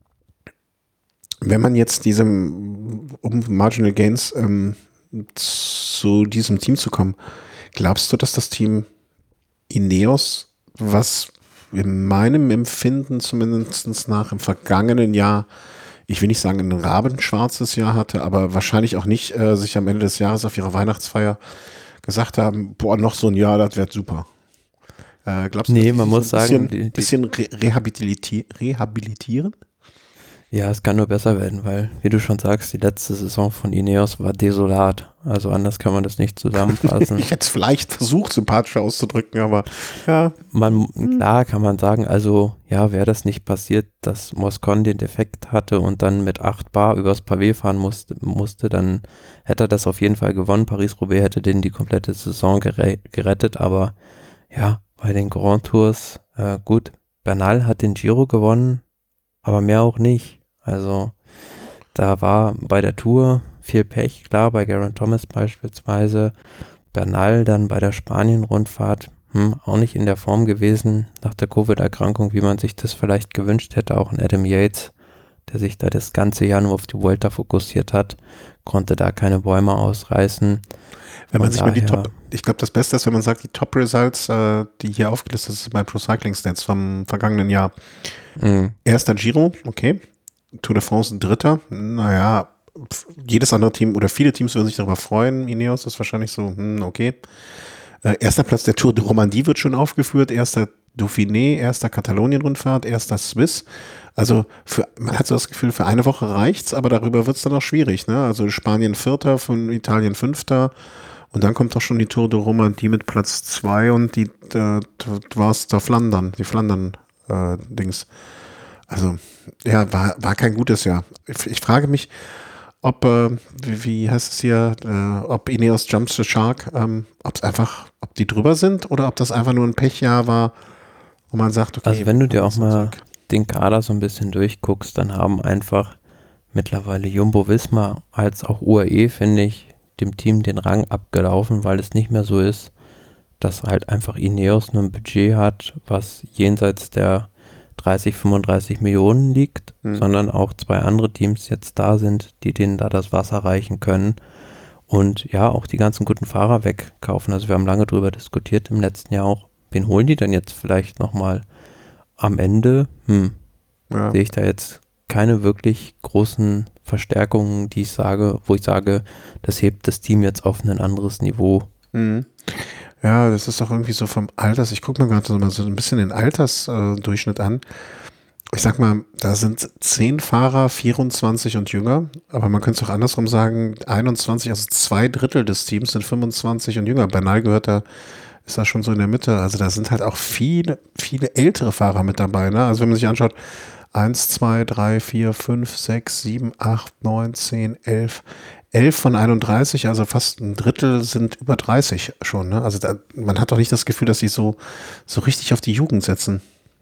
wenn man jetzt diesem, um Marginal Gains ähm, zu diesem Team zu kommen, glaubst du, dass das Team Ineos, was in meinem Empfinden zumindest nach im vergangenen Jahr, ich will nicht sagen ein rabenschwarzes Jahr hatte, aber wahrscheinlich auch nicht äh, sich am Ende des Jahres auf ihrer Weihnachtsfeier gesagt haben, boah, noch so ein Jahr, das wird super. Äh, glaubst du, nee, man muss ein sagen, bisschen, bisschen re rehabiliti rehabilitieren? Ja, es kann nur besser werden, weil, wie du schon sagst, die letzte Saison von Ineos war desolat. Also anders kann man das nicht zusammenfassen. Ich hätte es vielleicht versucht, sympathischer auszudrücken, aber ja. Man, klar kann man sagen, also ja, wäre das nicht passiert, dass Moscon den Defekt hatte und dann mit acht Bar übers Pavé fahren musste, musste, dann hätte er das auf jeden Fall gewonnen. Paris-Roubaix hätte den die komplette Saison gere gerettet, aber ja, bei den Grand Tours, äh, gut, Bernal hat den Giro gewonnen, aber mehr auch nicht. Also da war bei der Tour viel Pech, klar, bei Geraint Thomas beispielsweise. Bernal dann bei der Spanien-Rundfahrt hm, auch nicht in der Form gewesen nach der Covid-Erkrankung, wie man sich das vielleicht gewünscht hätte. Auch ein Adam Yates, der sich da das ganze Jahr nur auf die Vuelta fokussiert hat, konnte da keine Bäume ausreißen. Wenn man sich mal die Top, ich glaube, das Beste ist, wenn man sagt, die Top-Results, äh, die hier aufgelistet sind bei Pro Cycling Stats vom vergangenen Jahr. Mhm. Erster Giro, okay. Tour de France ein Dritter. Naja, jedes andere Team oder viele Teams würden sich darüber freuen. Ineos ist wahrscheinlich so, hm, okay. Äh, erster Platz der Tour de Romandie wird schon aufgeführt. Erster Dauphiné, erster Katalonien-Rundfahrt, erster Swiss. Also für, man hat so das Gefühl, für eine Woche reicht's, aber darüber wird's dann auch schwierig. Ne? Also Spanien Vierter, von Italien Fünfter. Und dann kommt doch schon die Tour de Romandie mit Platz zwei und die äh, war's da Flandern, die Flandern-Dings. Äh, also, ja, war, war kein gutes Jahr. Ich, ich frage mich, ob, äh, wie, wie heißt es hier, äh, ob Ineos Jumps the Shark, ähm, ob es einfach, ob die drüber sind oder ob das einfach nur ein Pechjahr war, wo man sagt, okay. Also wenn du dir auch mal zurück. den Kader so ein bisschen durchguckst, dann haben einfach mittlerweile Jumbo-Visma als auch U A E, finde ich, dem Team den Rang abgelaufen, weil es nicht mehr so ist, dass halt einfach Ineos nur ein Budget hat, was jenseits der dreißig, fünfunddreißig Millionen liegt, hm. sondern auch zwei andere Teams jetzt da sind, die denen da das Wasser reichen können und ja, auch die ganzen guten Fahrer wegkaufen. Also wir haben lange drüber diskutiert im letzten Jahr auch, wen holen die denn jetzt vielleicht nochmal am Ende? Hm, ja. Sehe ich da jetzt keine wirklich großen Verstärkungen, die ich sage, wo ich sage, das hebt das Team jetzt auf ein anderes Niveau. Hm. Ja, das ist doch irgendwie so vom Alters, ich gucke mir gerade so mal so ein bisschen den Altersdurchschnitt äh, an. Ich sag mal, da sind zehn Fahrer, vierundzwanzig und jünger, aber man könnte es auch andersrum sagen, einundzwanzig, also zwei Drittel des Teams sind fünfundzwanzig und jünger. Bernal gehört da, ist da schon so in der Mitte. Also da sind halt auch viele, viele ältere Fahrer mit dabei. Ne? Also wenn man sich anschaut, eins, zwei, drei, vier, fünf, sechs, sieben, acht, neun, zehn, elf, elf von einunddreißig, also fast ein Drittel sind über dreißig schon. Ne? Also da, man hat doch nicht das Gefühl, dass sie so, so richtig auf die Jugend setzen.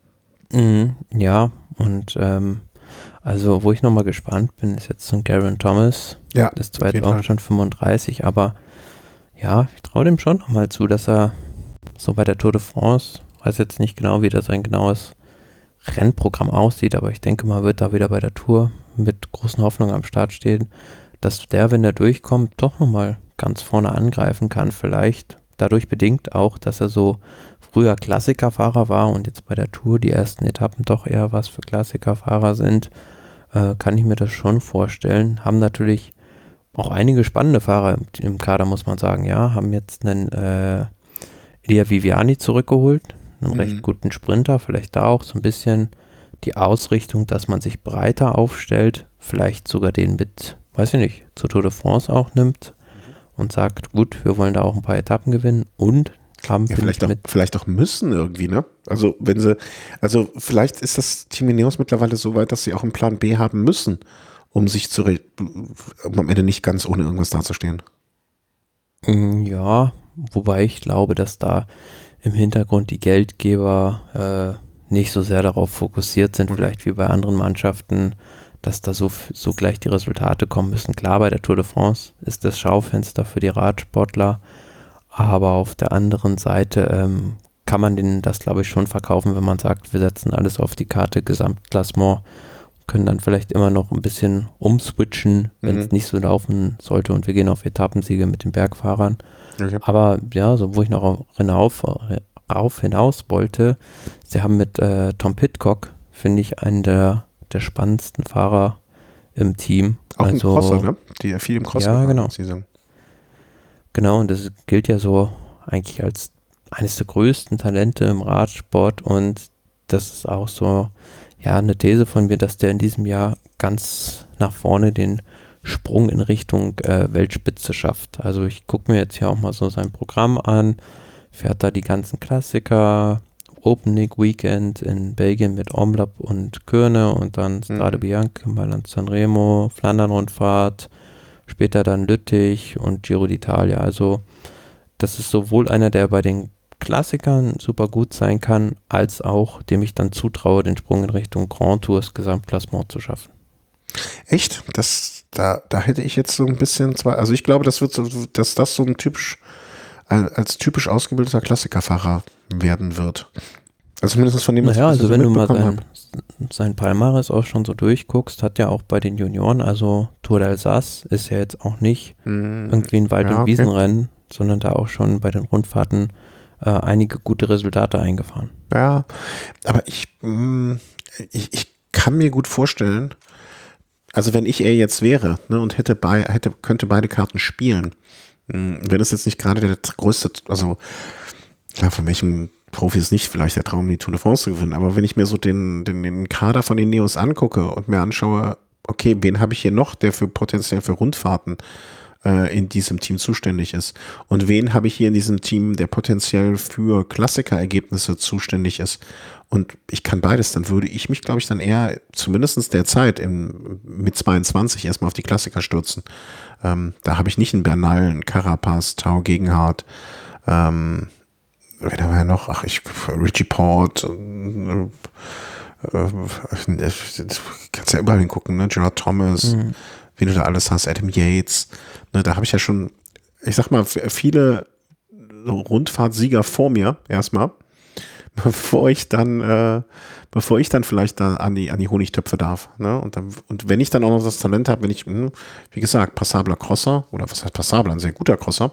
Mhm, ja, und ähm, also wo ich nochmal gespannt bin, ist jetzt so ein Geraint Thomas. Ja, das ist zwar jetzt auch schon fünfunddreißig, aber ja, ich traue dem schon nochmal zu, dass er so bei der Tour de France, weiß jetzt nicht genau, wie das sein genaues Rennprogramm aussieht, aber ich denke mal, wird da wieder bei der Tour mit großen Hoffnungen am Start stehen, dass der, wenn der durchkommt, doch nochmal ganz vorne angreifen kann. Vielleicht dadurch bedingt auch, dass er so früher Klassikerfahrer war und jetzt bei der Tour die ersten Etappen doch eher was für Klassikerfahrer sind, äh, kann ich mir das schon vorstellen. Haben natürlich auch einige spannende Fahrer im, im Kader, muss man sagen. Ja, haben jetzt einen äh, Elia Viviani zurückgeholt, einen Mhm. recht guten Sprinter, vielleicht da auch so ein bisschen die Ausrichtung, dass man sich breiter aufstellt, vielleicht sogar den mit, weiß ich nicht, zur Tour de France auch nimmt und sagt, gut, wir wollen da auch ein paar Etappen gewinnen und haben Ja, finde vielleicht ich auch, mit, vielleicht auch müssen irgendwie, ne? Also wenn sie, also vielleicht ist das Team Ineos mittlerweile so weit, dass sie auch einen Plan B haben müssen, um sich zu, re- um am Ende nicht ganz ohne irgendwas dazustehen. mm, ja, wobei ich glaube, dass da im Hintergrund die Geldgeber äh, nicht so sehr darauf fokussiert sind, Mhm. vielleicht wie bei anderen Mannschaften, dass da so, f- so gleich die Resultate kommen müssen. Klar, bei der Tour de France ist das Schaufenster für die Radsportler, aber auf der anderen Seite ähm, kann man denen das, glaube ich, schon verkaufen, wenn man sagt, wir setzen alles auf die Karte, Gesamtklassement, können dann vielleicht immer noch ein bisschen umswitchen, wenn es Mhm. nicht so laufen sollte und wir gehen auf Etappensiege mit den Bergfahrern. Okay. Aber ja, so wo ich noch hinauf, rauf hinaus wollte, sie haben mit äh, Tom Pidcock, finde ich, einen der, der spannendsten Fahrer im Team. Auch ein Crosser, Also, ne? Die ja viel im Cross ja, gefahren genau. hat, die Saison. Genau, und das gilt ja so eigentlich als eines der größten Talente im Radsport und das ist auch so, ja, eine These von mir, dass der in diesem Jahr ganz nach vorne den Sprung in Richtung äh, Weltspitze schafft. Also ich gucke mir jetzt hier auch mal so sein Programm an, fährt da die ganzen Klassiker, Opening Weekend in Belgien mit Omlop und Körne und dann Strade Mhm. Bianche, Mailand Sanremo, Flandern-Rundfahrt, später dann Lüttich und Giro d'Italia. Also das ist sowohl einer, der bei den Klassikern super gut sein kann, als auch, dem ich dann zutraue, den Sprung in Richtung Grand Tours Gesamtklassement zu schaffen. Echt? Das, da, da hätte ich jetzt so ein bisschen zwei, also ich glaube, das wird so, dass das so ein typisch, als typisch ausgebildeter Klassikerfahrer werden wird. Also zumindest von dem, was Naja, ich bisher also so wenn du mal mitbekommen sein, habe. sein Palmares auch schon so durchguckst, hat ja auch bei den Junioren, also Tour d'Alsace ist ja jetzt auch nicht Mhm. irgendwie ein Wald- Ja, und okay. Wiesenrennen, sondern da auch schon bei den Rundfahrten äh, einige gute Resultate eingefahren. Ja, aber ich, mh, ich, ich kann mir gut vorstellen, also wenn ich er jetzt wäre, ne, und hätte bei, hätte, könnte beide Karten spielen, mh, wenn es jetzt nicht gerade der größte, also klar, von welchem Profi ist nicht vielleicht der Traum, die Tour de France zu gewinnen, aber wenn ich mir so den, den, den Kader von den Neos angucke und mir anschaue, okay, wen habe ich hier noch, der für potenziell für Rundfahrten äh, in diesem Team zuständig ist und wen habe ich hier in diesem Team, der potenziell für Klassikerergebnisse zuständig ist und ich kann beides, dann würde ich mich, glaube ich, dann eher zumindest der Zeit im, mit zweiundzwanzig erstmal auf die Klassiker stürzen. Ähm, da habe ich nicht einen Bernal, einen Carapaz, Tao Gegenhardt, ähm, wer da war ja noch? Ach, ich, Richie Port, äh, äh, kannst ja überall hingucken, ne? Gerard Thomas, Mhm. wie du da alles hast, Adam Yates, ne? Da habe ich ja schon, ich sag mal, viele Rundfahrtsieger vor mir erstmal, bevor ich dann, äh, bevor ich dann vielleicht da an die, an die Honigtöpfe darf, ne? Und dann, und wenn ich dann auch noch das Talent habe, wenn ich, mh, wie gesagt, passabler Crosser, oder was heißt passabler, ein sehr guter Crosser,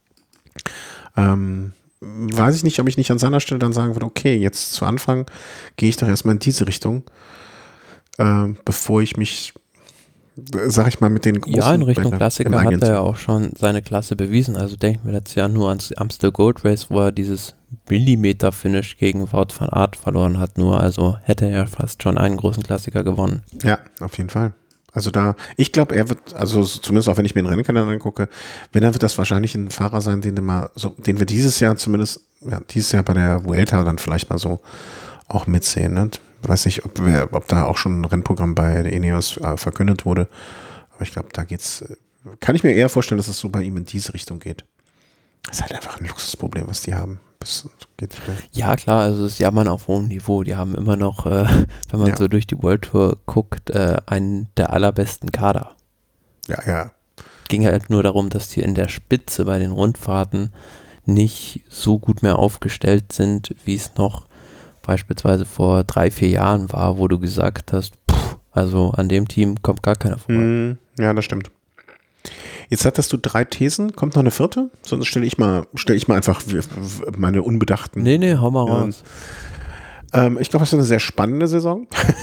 ähm, weiß ich nicht, ob ich nicht an seiner Stelle dann sagen würde, okay, jetzt zu Anfang gehe ich doch erstmal in diese Richtung, äh, bevor ich mich, äh, sag ich mal, mit den großen Ja, in Richtung Bälle im Klassiker hat eigenen er ja Team. auch schon seine Klasse bewiesen. Also denkt mir letztes Jahr nur ans Amstel Gold Race, wo er dieses Millimeter-Finish gegen Wout van Aert verloren hat. Nur, also hätte er ja fast schon einen großen Klassiker gewonnen. Ja, auf jeden Fall. Also da, ich glaube, er wird, also zumindest auch wenn ich mir den Rennkalender angucke, wenn, dann wird das wahrscheinlich ein Fahrer sein, den wir mal, so, den wir dieses Jahr zumindest, ja, dieses Jahr bei der Vuelta dann vielleicht mal so auch mitsehen. Ne? Weiß nicht, ob, wir, ob da auch schon ein Rennprogramm bei der Ineos äh, verkündet wurde. Aber ich glaube, da geht's, äh, kann ich mir eher vorstellen, dass es so bei ihm in diese Richtung geht. Das ist halt einfach ein Luxusproblem, was die haben. Das geht nicht mehr. Ja, klar, also es ist Jammern auf hohem Niveau. Die haben immer noch, äh, wenn man Ja. so durch die World Tour guckt, äh, einen der allerbesten Kader. Ja, ja. Ging halt nur darum, dass die in der Spitze bei den Rundfahrten nicht so gut mehr aufgestellt sind, wie es noch beispielsweise vor drei, vier Jahren war, wo du gesagt hast, pff, also an dem Team kommt gar keiner vorbei. Hm, ja, das stimmt. Jetzt hattest du drei Thesen. Kommt noch eine vierte? Sonst stelle ich mal, stelle ich mal einfach meine unbedachten. Nee, nee, hau mal raus. Ähm, ich glaube, es ist eine sehr spannende Saison.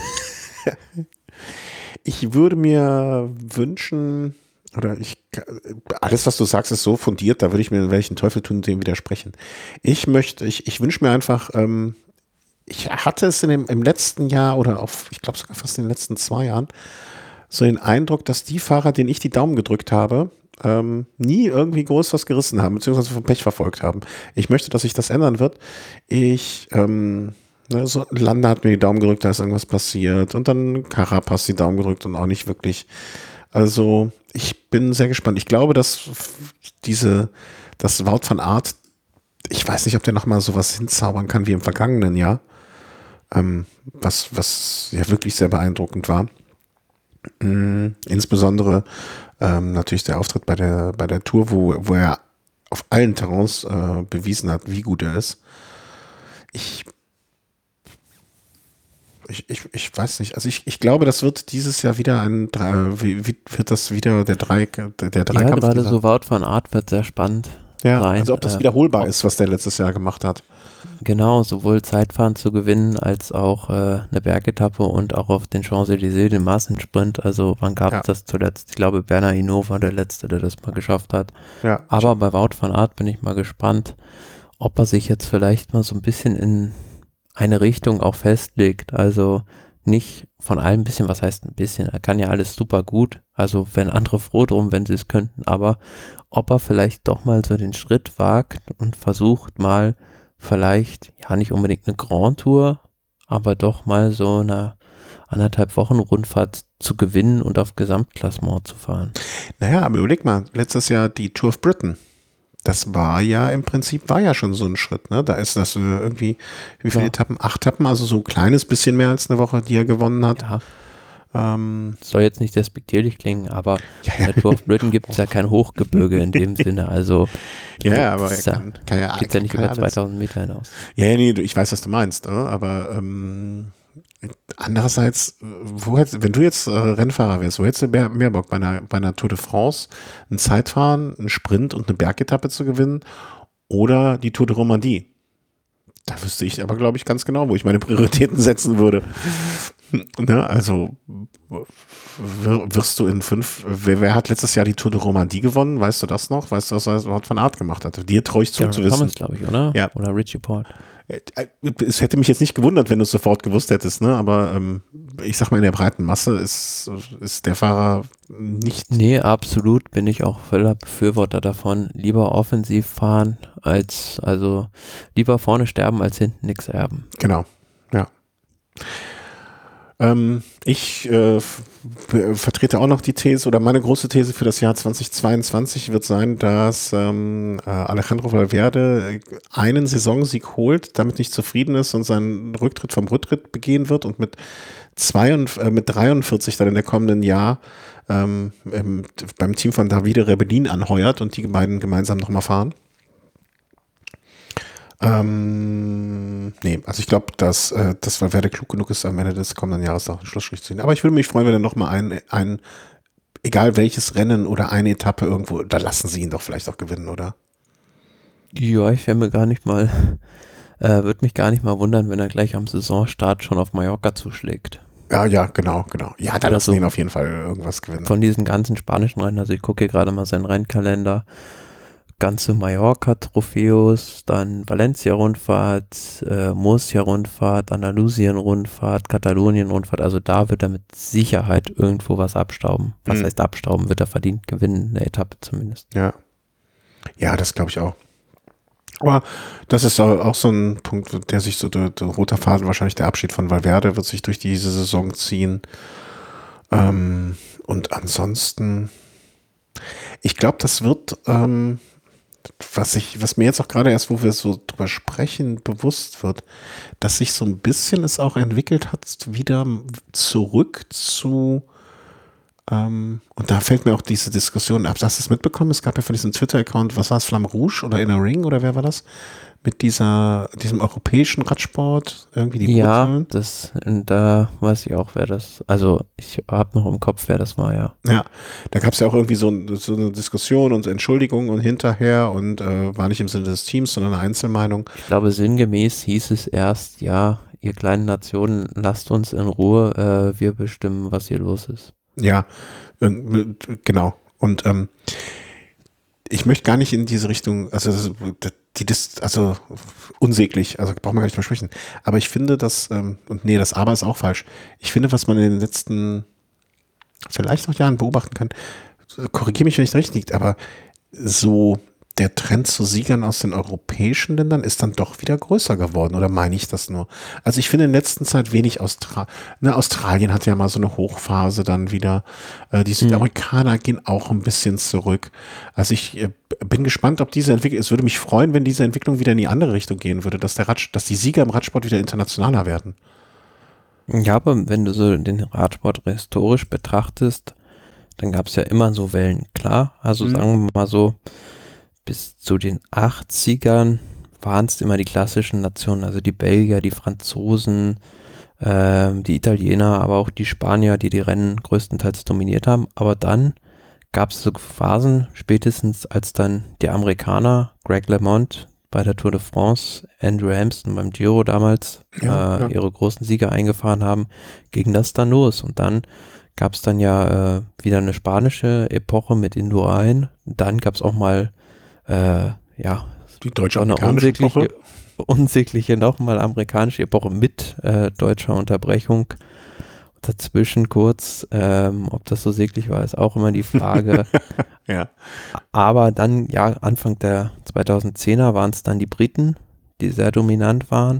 Ich würde mir wünschen, oder ich, alles, was du sagst, ist so fundiert, da würde ich mir welchen Teufel tun, dem widersprechen. Ich möchte, ich, ich wünsche mir einfach, ähm, ich hatte es in dem, im letzten Jahr oder auf, ich glaube sogar fast in den letzten zwei Jahren, so den Eindruck, dass die Fahrer, denen ich die Daumen gedrückt habe, ähm, nie irgendwie groß was gerissen haben, beziehungsweise vom Pech verfolgt haben. Ich möchte, dass sich das ändern wird. Ich, ähm, ne, so Landa hat mir die Daumen gedrückt, da ist irgendwas passiert und dann Carapaz die Daumen gedrückt und auch nicht wirklich. Also ich bin sehr gespannt. Ich glaube, dass diese, das Wout van Aert, ich weiß nicht, ob der nochmal sowas hinzaubern kann wie im vergangenen Jahr, ähm, was, was ja wirklich sehr beeindruckend war. Mhm. Insbesondere ähm, natürlich der Auftritt bei der, bei der Tour, wo, wo er auf allen Terrains äh, bewiesen hat, wie gut er ist. Ich Ich, ich, ich weiß nicht. Also ich, ich glaube, das wird dieses Jahr wieder ein wie, wie wird das wieder der Drei der, der Dreikampf. Ja, gerade so Wout van Aert wird sehr spannend. Ja, sein. Also ob das äh, wiederholbar ob, ist, was der letztes Jahr gemacht hat. Genau, sowohl Zeitfahren zu gewinnen als auch äh, eine Bergetappe und auch auf den Champs-Élysées den Massensprint. Also wann gab es ja. das zuletzt? Ich glaube, Bernard Hinault war der Letzte, der das mal geschafft hat. Ja. Aber bei Wout van Aert bin ich mal gespannt, ob er sich jetzt vielleicht mal so ein bisschen in eine Richtung auch festlegt. Also nicht von allem ein bisschen, was heißt ein bisschen? Er kann ja alles super gut. Also wenn andere froh drum, wenn sie es könnten. Aber ob er vielleicht doch mal so den Schritt wagt und versucht mal vielleicht, ja nicht unbedingt eine Grand Tour, aber doch mal so eine anderthalb Wochen Rundfahrt zu gewinnen und auf Gesamtklassement zu fahren. Naja, aber überleg mal, letztes Jahr die Tour of Britain. Das war ja im Prinzip, war ja schon so ein Schritt, ne? Da ist das irgendwie, wie viele ja. Etappen? Acht Etappen, also so ein kleines bisschen mehr als eine Woche, die er gewonnen hat. Ja. Ähm, Soll jetzt nicht despektierlich klingen, aber ja, ja. in der Tour of Britain gibt es ja kein Hochgebirge in dem Sinne, also ja, aber er kann, kann ja, geht ja nicht über zweitausend Meter hinaus. Ja, nee, ich weiß, was du meinst, aber ähm, andererseits, wo hättest, wenn du jetzt äh, Rennfahrer wärst, wo hättest du mehr, mehr Bock bei einer, bei einer Tour de France, ein Zeitfahren, einen Sprint und eine Bergetappe zu gewinnen oder die Tour de Romandie? Da wüsste ich aber, glaube ich, ganz genau, wo ich meine Prioritäten setzen würde. Ne, also wirst du in fünf, wer, wer hat letztes Jahr die Tour de Romandie gewonnen? Weißt du das noch? Weißt du, was Wout van Aert gemacht hat? Dir traue ich zu, ja, zu wissen. Thomas, glaube ich, oder? Ja. Oder Richie Porte. Es hätte mich jetzt nicht gewundert, wenn du es sofort gewusst hättest, ne? Aber ähm, ich sag mal, in der breiten Masse ist, ist der Fahrer nicht. Nee, absolut bin ich auch voller Befürworter davon. Lieber offensiv fahren als, also lieber vorne sterben als hinten nichts erben. Genau, ja. Ähm, ich äh, vertrete auch noch die These, oder meine große These für das Jahr zweitausendzweiundzwanzig wird sein, dass ähm, äh, Alejandro Valverde einen Saisonsieg holt, damit nicht zufrieden ist und seinen Rücktritt vom Rücktritt begehen wird und mit, zwei, äh, mit dreiundvierzig dann in der kommenden Jahr ähm, ähm, beim Team von Davide Rebellin anheuert und die beiden gemeinsam nochmal fahren. Ähm, nee, also ich glaube, dass, äh, dass Valverde klug genug ist, am Ende des kommenden Jahres noch einen Schlussstrich zu ziehen. Aber ich würde mich freuen, wenn er nochmal ein, ein, egal welches Rennen oder eine Etappe irgendwo, da lassen sie ihn doch vielleicht auch gewinnen, oder? Ja, ich wäre mir gar nicht mal, äh, würde mich gar nicht mal wundern, wenn er gleich am Saisonstart schon auf Mallorca zuschlägt. Ja, ja, genau, genau. Ja, da lassen sie ihn auf jeden Fall irgendwas gewinnen. Von diesen ganzen spanischen Rennen, also ich gucke hier gerade mal seinen Rennkalender, ganze Mallorca-Trophäus, dann Valencia-Rundfahrt, äh, Murcia-Rundfahrt, Andalusien-Rundfahrt, Katalonien-Rundfahrt, also da wird er mit Sicherheit irgendwo was abstauben. Was mhm. heißt abstauben? Wird er verdient gewinnen, eine Etappe zumindest. Ja, ja, das glaube ich auch. Aber das ist auch so ein Punkt, der sich so, der, der roter Faden, wahrscheinlich der Abschied von Valverde wird sich durch diese Saison ziehen. Ähm, und ansonsten, ich glaube, das wird, ähm, was ich, was mir jetzt auch gerade erst, wo wir so drüber sprechen, bewusst wird, dass sich so ein bisschen es auch entwickelt hat, wieder zurück zu Ähm, und da fällt mir auch diese Diskussion ab. Hast du es mitbekommen? Es gab ja von diesem Twitter-Account, was war es, Flamme Rouge oder Inner Ring oder wer war das? Mit dieser, diesem europäischen Radsport, irgendwie die Ja, Wurzeln. das, da weiß ich auch, wer das, also ich habe noch im Kopf, wer das war, ja. Ja, da gab es ja auch irgendwie so, ein- so eine Diskussion und Entschuldigung und hinterher und äh, war nicht im Sinne des Teams, sondern eine Einzelmeinung. Ich glaube, sinngemäß hieß es erst, ja, ihr kleinen Nationen, lasst uns in Ruhe, äh, wir bestimmen, was hier los ist. Ja, äh, genau. Und ähm, ich möchte gar nicht in diese Richtung, also das, die das, also unsäglich, also brauchen wir gar nicht mehr sprechen. Aber ich finde, dass, ähm, und nee, das Aber ist auch falsch. Ich finde, was man in den letzten vielleicht noch Jahren beobachten kann, korrigiere mich, wenn ich recht liegt, aber so der Trend zu Siegern aus den europäischen Ländern ist dann doch wieder größer geworden, oder meine ich das nur? Also ich finde in letzter Zeit wenig Austra ne, Australien hat ja mal so eine Hochphase dann wieder. Äh, die Südamerikaner gehen auch ein bisschen zurück. Also ich äh, bin gespannt, ob diese Entwicklung, es würde mich freuen, wenn diese Entwicklung wieder in die andere Richtung gehen würde, dass der Rad, dass die Sieger im Radsport wieder internationaler werden. Ja, aber wenn du so den Radsport historisch betrachtest, dann gab es ja immer so Wellen, klar. Also Mhm. sagen wir mal so, bis zu den achtzigern waren es immer die klassischen Nationen, also die Belgier, die Franzosen, ähm, die Italiener, aber auch die Spanier, die die Rennen größtenteils dominiert haben. Aber dann gab es so Phasen, spätestens als dann die Amerikaner, Greg LeMond bei der Tour de France, Andrew Hampson beim Giro damals, Ja, äh, ja. ihre großen Siege eingefahren haben, ging das dann los. Und dann gab es dann ja äh, wieder eine spanische Epoche mit Indurain. Dann gab es auch mal, äh, ja, Die so eine deutsch-amerikanische Epoche. unsägliche, unsägliche nochmal amerikanische Epoche mit äh, deutscher Unterbrechung. Dazwischen kurz, ähm, ob das so säglich war, ist auch immer die Frage. Ja. Aber dann, ja, Anfang der zweitausendzehner waren es dann die Briten, die sehr dominant waren.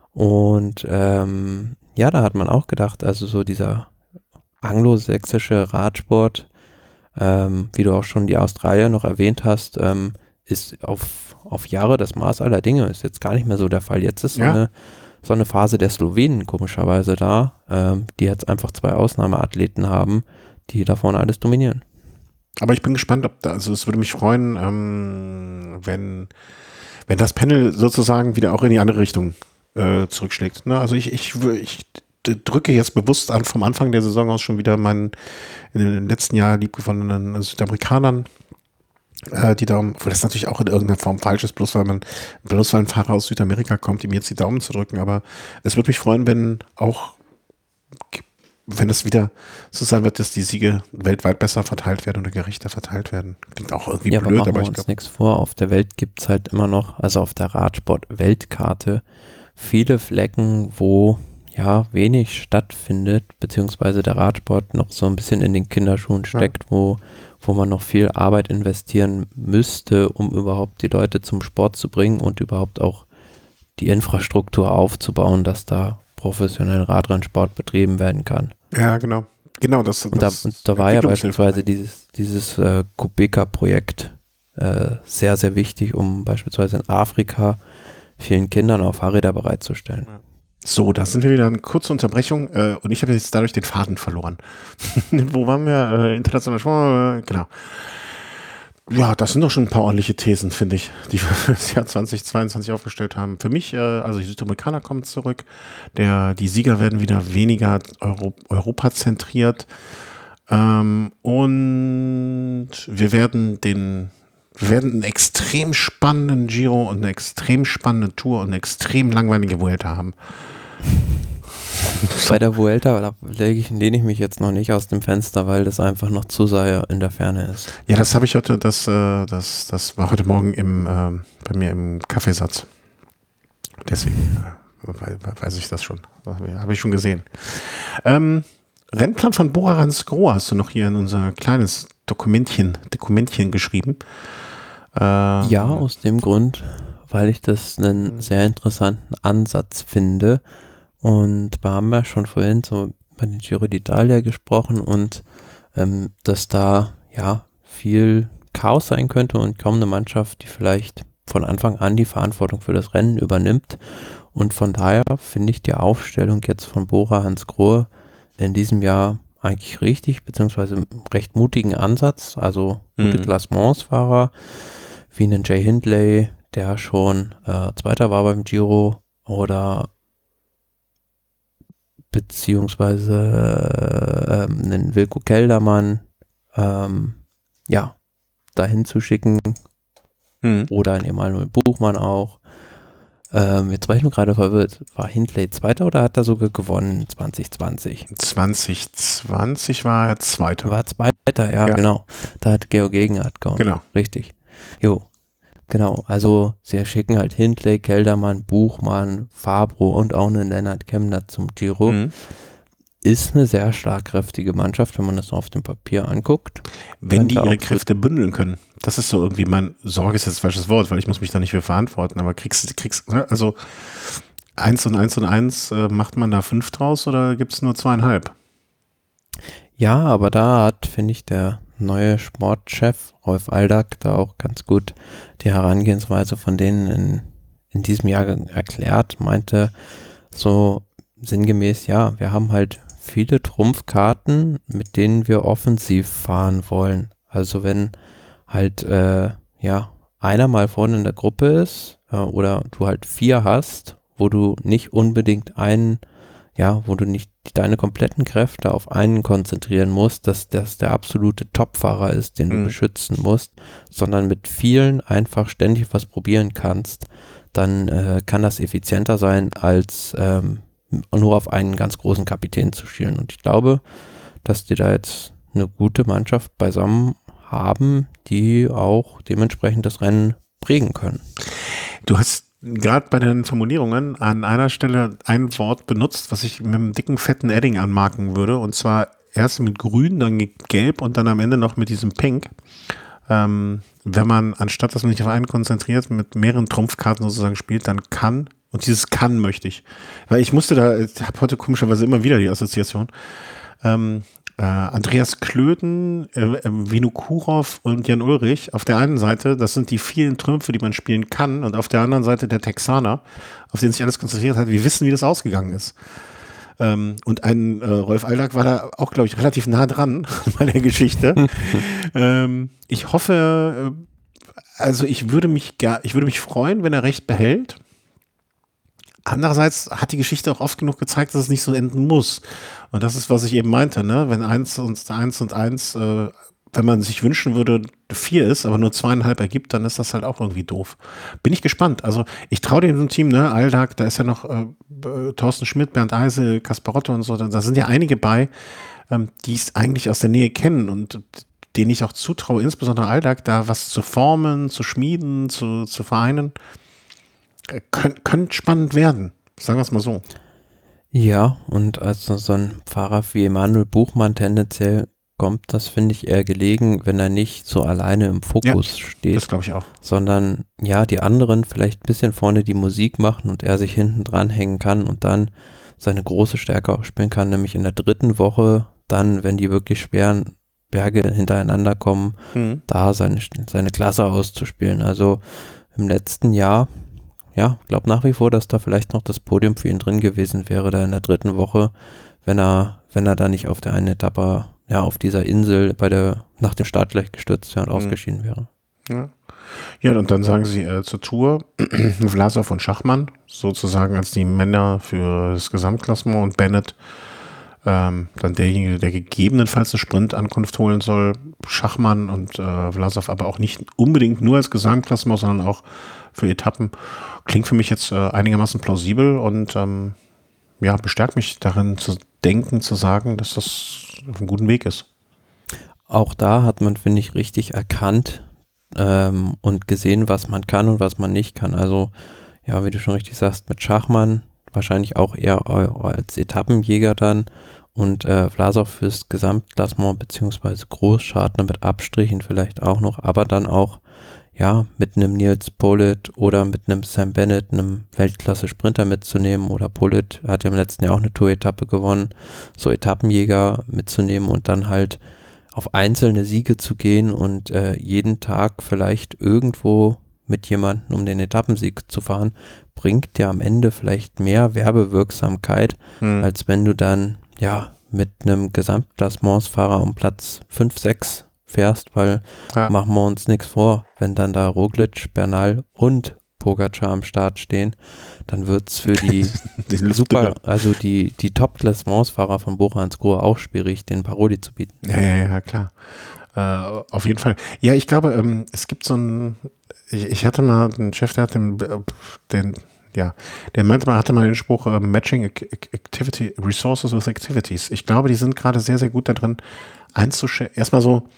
Und ähm, ja, da hat man auch gedacht, also so dieser anglosächsische Radsport, ähm, wie du auch schon die Australier noch erwähnt hast, ähm, ist auf, auf Jahre das Maß aller Dinge. Ist jetzt gar nicht mehr so der Fall. Jetzt ist so, Ja. eine, so eine Phase der Slowenen komischerweise da, ähm, die jetzt einfach zwei Ausnahmeathleten haben, die da vorne alles dominieren. Aber ich bin gespannt, ob da, also es würde mich freuen, ähm, wenn, wenn das Panel sozusagen wieder auch in die andere Richtung äh, zurückschlägt. Ne? Also ich, ich, wür- ich d- drücke jetzt bewusst an, vom Anfang der Saison aus schon wieder meinen in den letzten Jahren liebgewonnenen Südamerikanern, äh, die Daumen, obwohl das natürlich auch in irgendeiner Form falsch ist, bloß weil man, bloß weil ein Fahrer aus Südamerika kommt, ihm jetzt die Daumen zu drücken. Aber es würde mich freuen, wenn auch wenn es wieder so sein wird, dass die Siege weltweit besser verteilt werden oder gerechter verteilt werden. Klingt auch irgendwie Ja, aber blöd, machen aber wir ich uns glaube. nichts vor. Auf der Welt gibt es halt immer noch, also auf der Radsport-Weltkarte, viele Flecken, wo ja wenig stattfindet, beziehungsweise der Radsport noch so ein bisschen in den Kinderschuhen steckt, ja. wo, wo man noch viel Arbeit investieren müsste, um überhaupt die Leute zum Sport zu bringen und überhaupt auch die Infrastruktur aufzubauen, dass da professionell Radrennsport betrieben werden kann. Ja, genau. Genau, das, und, das da, und da war ja beispielsweise dieses, dieses äh, Kubeka-Projekt äh, sehr, sehr wichtig, um beispielsweise in Afrika vielen Kindern auch Fahrräder bereitzustellen. So, da sind wir wieder eine kurze Unterbrechung äh, und ich habe jetzt dadurch den Faden verloren. Wo waren wir? Äh, international Sport, äh, genau. Ja, das sind doch schon ein paar ordentliche Thesen, finde ich, die wir für das Jahr zweitausendzweiundzwanzig aufgestellt haben. Für mich, äh, also die Südamerikaner kommen zurück, der, die Sieger werden wieder weniger Euro, Europa zentriert ähm, und wir werden den, wir werden einen extrem spannenden Giro und eine extrem spannende Tour und eine extrem langweilige Vuelta haben. Bei der Vuelta da lege ich, lehne ich mich jetzt noch nicht aus dem Fenster, weil das einfach noch zu sehr in der Ferne ist. Ja, das habe ich heute, das, äh, das, das war heute Morgen im, äh, bei mir im Kaffeesatz. Deswegen äh, weiß ich das schon. Habe ich schon gesehen. Ähm, Rennplan von Bora Hansgrohe hast du noch hier in unser kleines Dokumentchen, Dokumentchen geschrieben. Äh, ja, aus dem Grund, weil ich das einen sehr interessanten Ansatz finde. Und wir haben ja schon vorhin so bei den Giro d'Italia gesprochen und ähm, dass da ja viel Chaos sein könnte und kaum eine Mannschaft, die vielleicht von Anfang an die Verantwortung für das Rennen übernimmt. Und von daher finde ich die Aufstellung jetzt von Bora Hansgrohe in diesem Jahr eigentlich richtig, beziehungsweise einen recht mutigen Ansatz. Also gute Mhm. Klassementsfahrer wie einen Jay Hindley, der schon äh, Zweiter war beim Giro, oder beziehungsweise äh, ähm, einen Wilco Kelderman, ähm, ja, dahin zu schicken, Mhm. oder einen Emanuel Buchmann auch. Ähm, jetzt war ich nur gerade verwirrt. War Hindley Zweiter oder hat er sogar gewonnen zwanzig zwanzig? zwanzig zwanzig war er Zweiter. War Zweiter, ja, Ja. genau. Da hat Georg Gegenhardt gewonnen. Genau. Richtig. Jo, genau. Also sie schicken halt Hindley, Keldermann, Buchmann, Fabro und auch einen Lennart Kemner zum Giro. Mhm. Ist eine sehr schlagkräftige Mannschaft, wenn man das auf dem Papier anguckt. Wenn die Könnte ihre auch so- Kräfte bündeln können. Das ist so irgendwie, mein Sorge ist jetzt ein falsches Wort, weil ich muss mich da nicht für verantworten, aber kriegst, kriegst, ne, also eins und eins und eins, äh, macht man da fünf draus oder gibt es nur zweieinhalb? Ja, aber da hat, finde ich, der neue Sportchef Rolf Aldag da auch ganz gut die Herangehensweise von denen in, in diesem Jahr erklärt, meinte so sinngemäß, ja, wir haben halt viele Trumpfkarten, mit denen wir offensiv fahren wollen. Also wenn halt, äh, ja, einer mal vorne in der Gruppe ist, äh, oder du halt vier hast, wo du nicht unbedingt einen, ja, wo du nicht deine kompletten Kräfte auf einen konzentrieren musst, dass das der absolute Topfahrer ist, den du Mhm. beschützen musst, sondern mit vielen einfach ständig was probieren kannst, dann äh, kann das effizienter sein, als ähm, nur auf einen ganz großen Kapitän zu schielen. Und ich glaube, dass die da jetzt eine gute Mannschaft beisammen haben, die auch dementsprechend das Rennen prägen können. Du hast gerade bei den Formulierungen an einer Stelle ein Wort benutzt, was ich mit einem dicken, fetten Edding anmarken würde, und zwar erst mit grün, dann gelb und dann am Ende noch mit diesem Pink. Ähm, wenn man, anstatt dass man sich auf einen konzentriert, mit mehreren Trumpfkarten sozusagen spielt, dann kann, und dieses kann möchte ich, weil ich musste da, ich habe heute komischerweise immer wieder die Assoziation, ähm, äh, Andreas Klöden, äh, äh, Vinokurov und Jan Ulrich auf der einen Seite, das sind die vielen Trümpfe, die man spielen kann, und auf der anderen Seite der Texaner, auf den sich alles konzentriert hat. Wir wissen, wie das ausgegangen ist. Ähm, und ein äh, Rolf Aldag war da auch, glaube ich, relativ nah dran bei der Geschichte. ähm, ich hoffe, äh, also ich würde mich gar, ich würde mich freuen, wenn er recht behält. Andererseits hat die Geschichte auch oft genug gezeigt, dass es nicht so enden muss. Und das ist, was ich eben meinte, ne? Wenn eins und eins und eins, äh, wenn man sich wünschen würde, vier ist, aber nur zweieinhalb ergibt, dann ist das halt auch irgendwie doof. Bin ich gespannt. Also ich traue dem Team, ne? Aldag, da ist ja noch äh, äh, Thorsten Schmidt, Bernd Eisel, Kasparotto und so. Da sind ja einige bei, ähm, die es eigentlich aus der Nähe kennen und denen ich auch zutraue, insbesondere Aldag, da was zu formen, zu schmieden, zu, zu vereinen. Kön könnte spannend werden, sagen wir es mal so. Ja, und also so ein Fahrer wie Emanuel Buchmann tendenziell kommt das, finde ich, eher gelegen, wenn er nicht so alleine im Fokus Ja, steht, das glaube ich auch. sondern ja, die anderen vielleicht ein bisschen vorne die Musik machen und er sich hinten dran hängen kann und dann seine große Stärke auch spielen kann, nämlich in der dritten Woche, dann, wenn die wirklich schweren Berge hintereinander kommen, Mhm. da seine, seine Klasse auszuspielen. Also im letzten Jahr, ja, glaube nach wie vor, dass da vielleicht noch das Podium für ihn drin gewesen wäre, da in der dritten Woche, wenn er, wenn er da nicht auf der einen Etappe, ja, auf dieser Insel bei der, nach dem Start gleich gestürzt wäre und Mhm. ausgeschieden wäre. Ja. Ja, und dann sagen sie äh, zur Tour Vlasov und Schachmann, sozusagen als die Männer für das Gesamtklassement, und Bennett ähm, dann derjenige, der gegebenenfalls eine Sprintankunft holen soll. Schachmann und äh, Vlasov aber auch nicht unbedingt nur als Gesamtklassement, sondern auch für Etappen. Klingt für mich jetzt äh, einigermaßen plausibel und ähm, ja, bestärkt mich darin zu denken, zu sagen, dass das auf einem guten Weg ist. Auch da hat man, finde ich, richtig erkannt ähm, und gesehen, was man kann und was man nicht kann. Also, ja, wie du schon richtig sagst, mit Schachmann wahrscheinlich auch eher als Etappenjäger dann und äh, Vlasov fürs Gesamtklassement beziehungsweise Großschartner mit Abstrichen vielleicht auch noch, aber dann auch ja mit einem Nils Politt oder mit einem Sam Bennett, einem Weltklasse-Sprinter mitzunehmen, oder Politt hat ja im letzten Jahr auch eine Tour-Etappe gewonnen, so Etappenjäger mitzunehmen und dann halt auf einzelne Siege zu gehen und äh, jeden Tag vielleicht irgendwo mit jemandem um den Etappensieg zu fahren, bringt dir am Ende vielleicht mehr Werbewirksamkeit, Hm. als wenn du dann ja mit einem Gesamtklassementsfahrer um Platz fünf, sechs fährst, weil Ja. machen wir uns nichts vor, wenn dann da Roglic, Bernal und Pogacar am Start stehen, dann wird es für die Die Luft super, dünner. also die, die Top-Klassementsfahrer von Bora Hansgrohe auch schwierig, den Paroli zu bieten. Ja, ja, ja, klar. Äh, auf jeden Fall. Ja, ich glaube, ähm, es gibt so ein, ich, ich hatte mal einen Chef, der hat den, äh, den, ja, der meinte mal, hatte mal den Spruch, äh, Matching Ac- Ac- Activity, Resources with Activities. Ich glaube, die sind gerade sehr, sehr gut da drin, einzuschätzen, erstmal so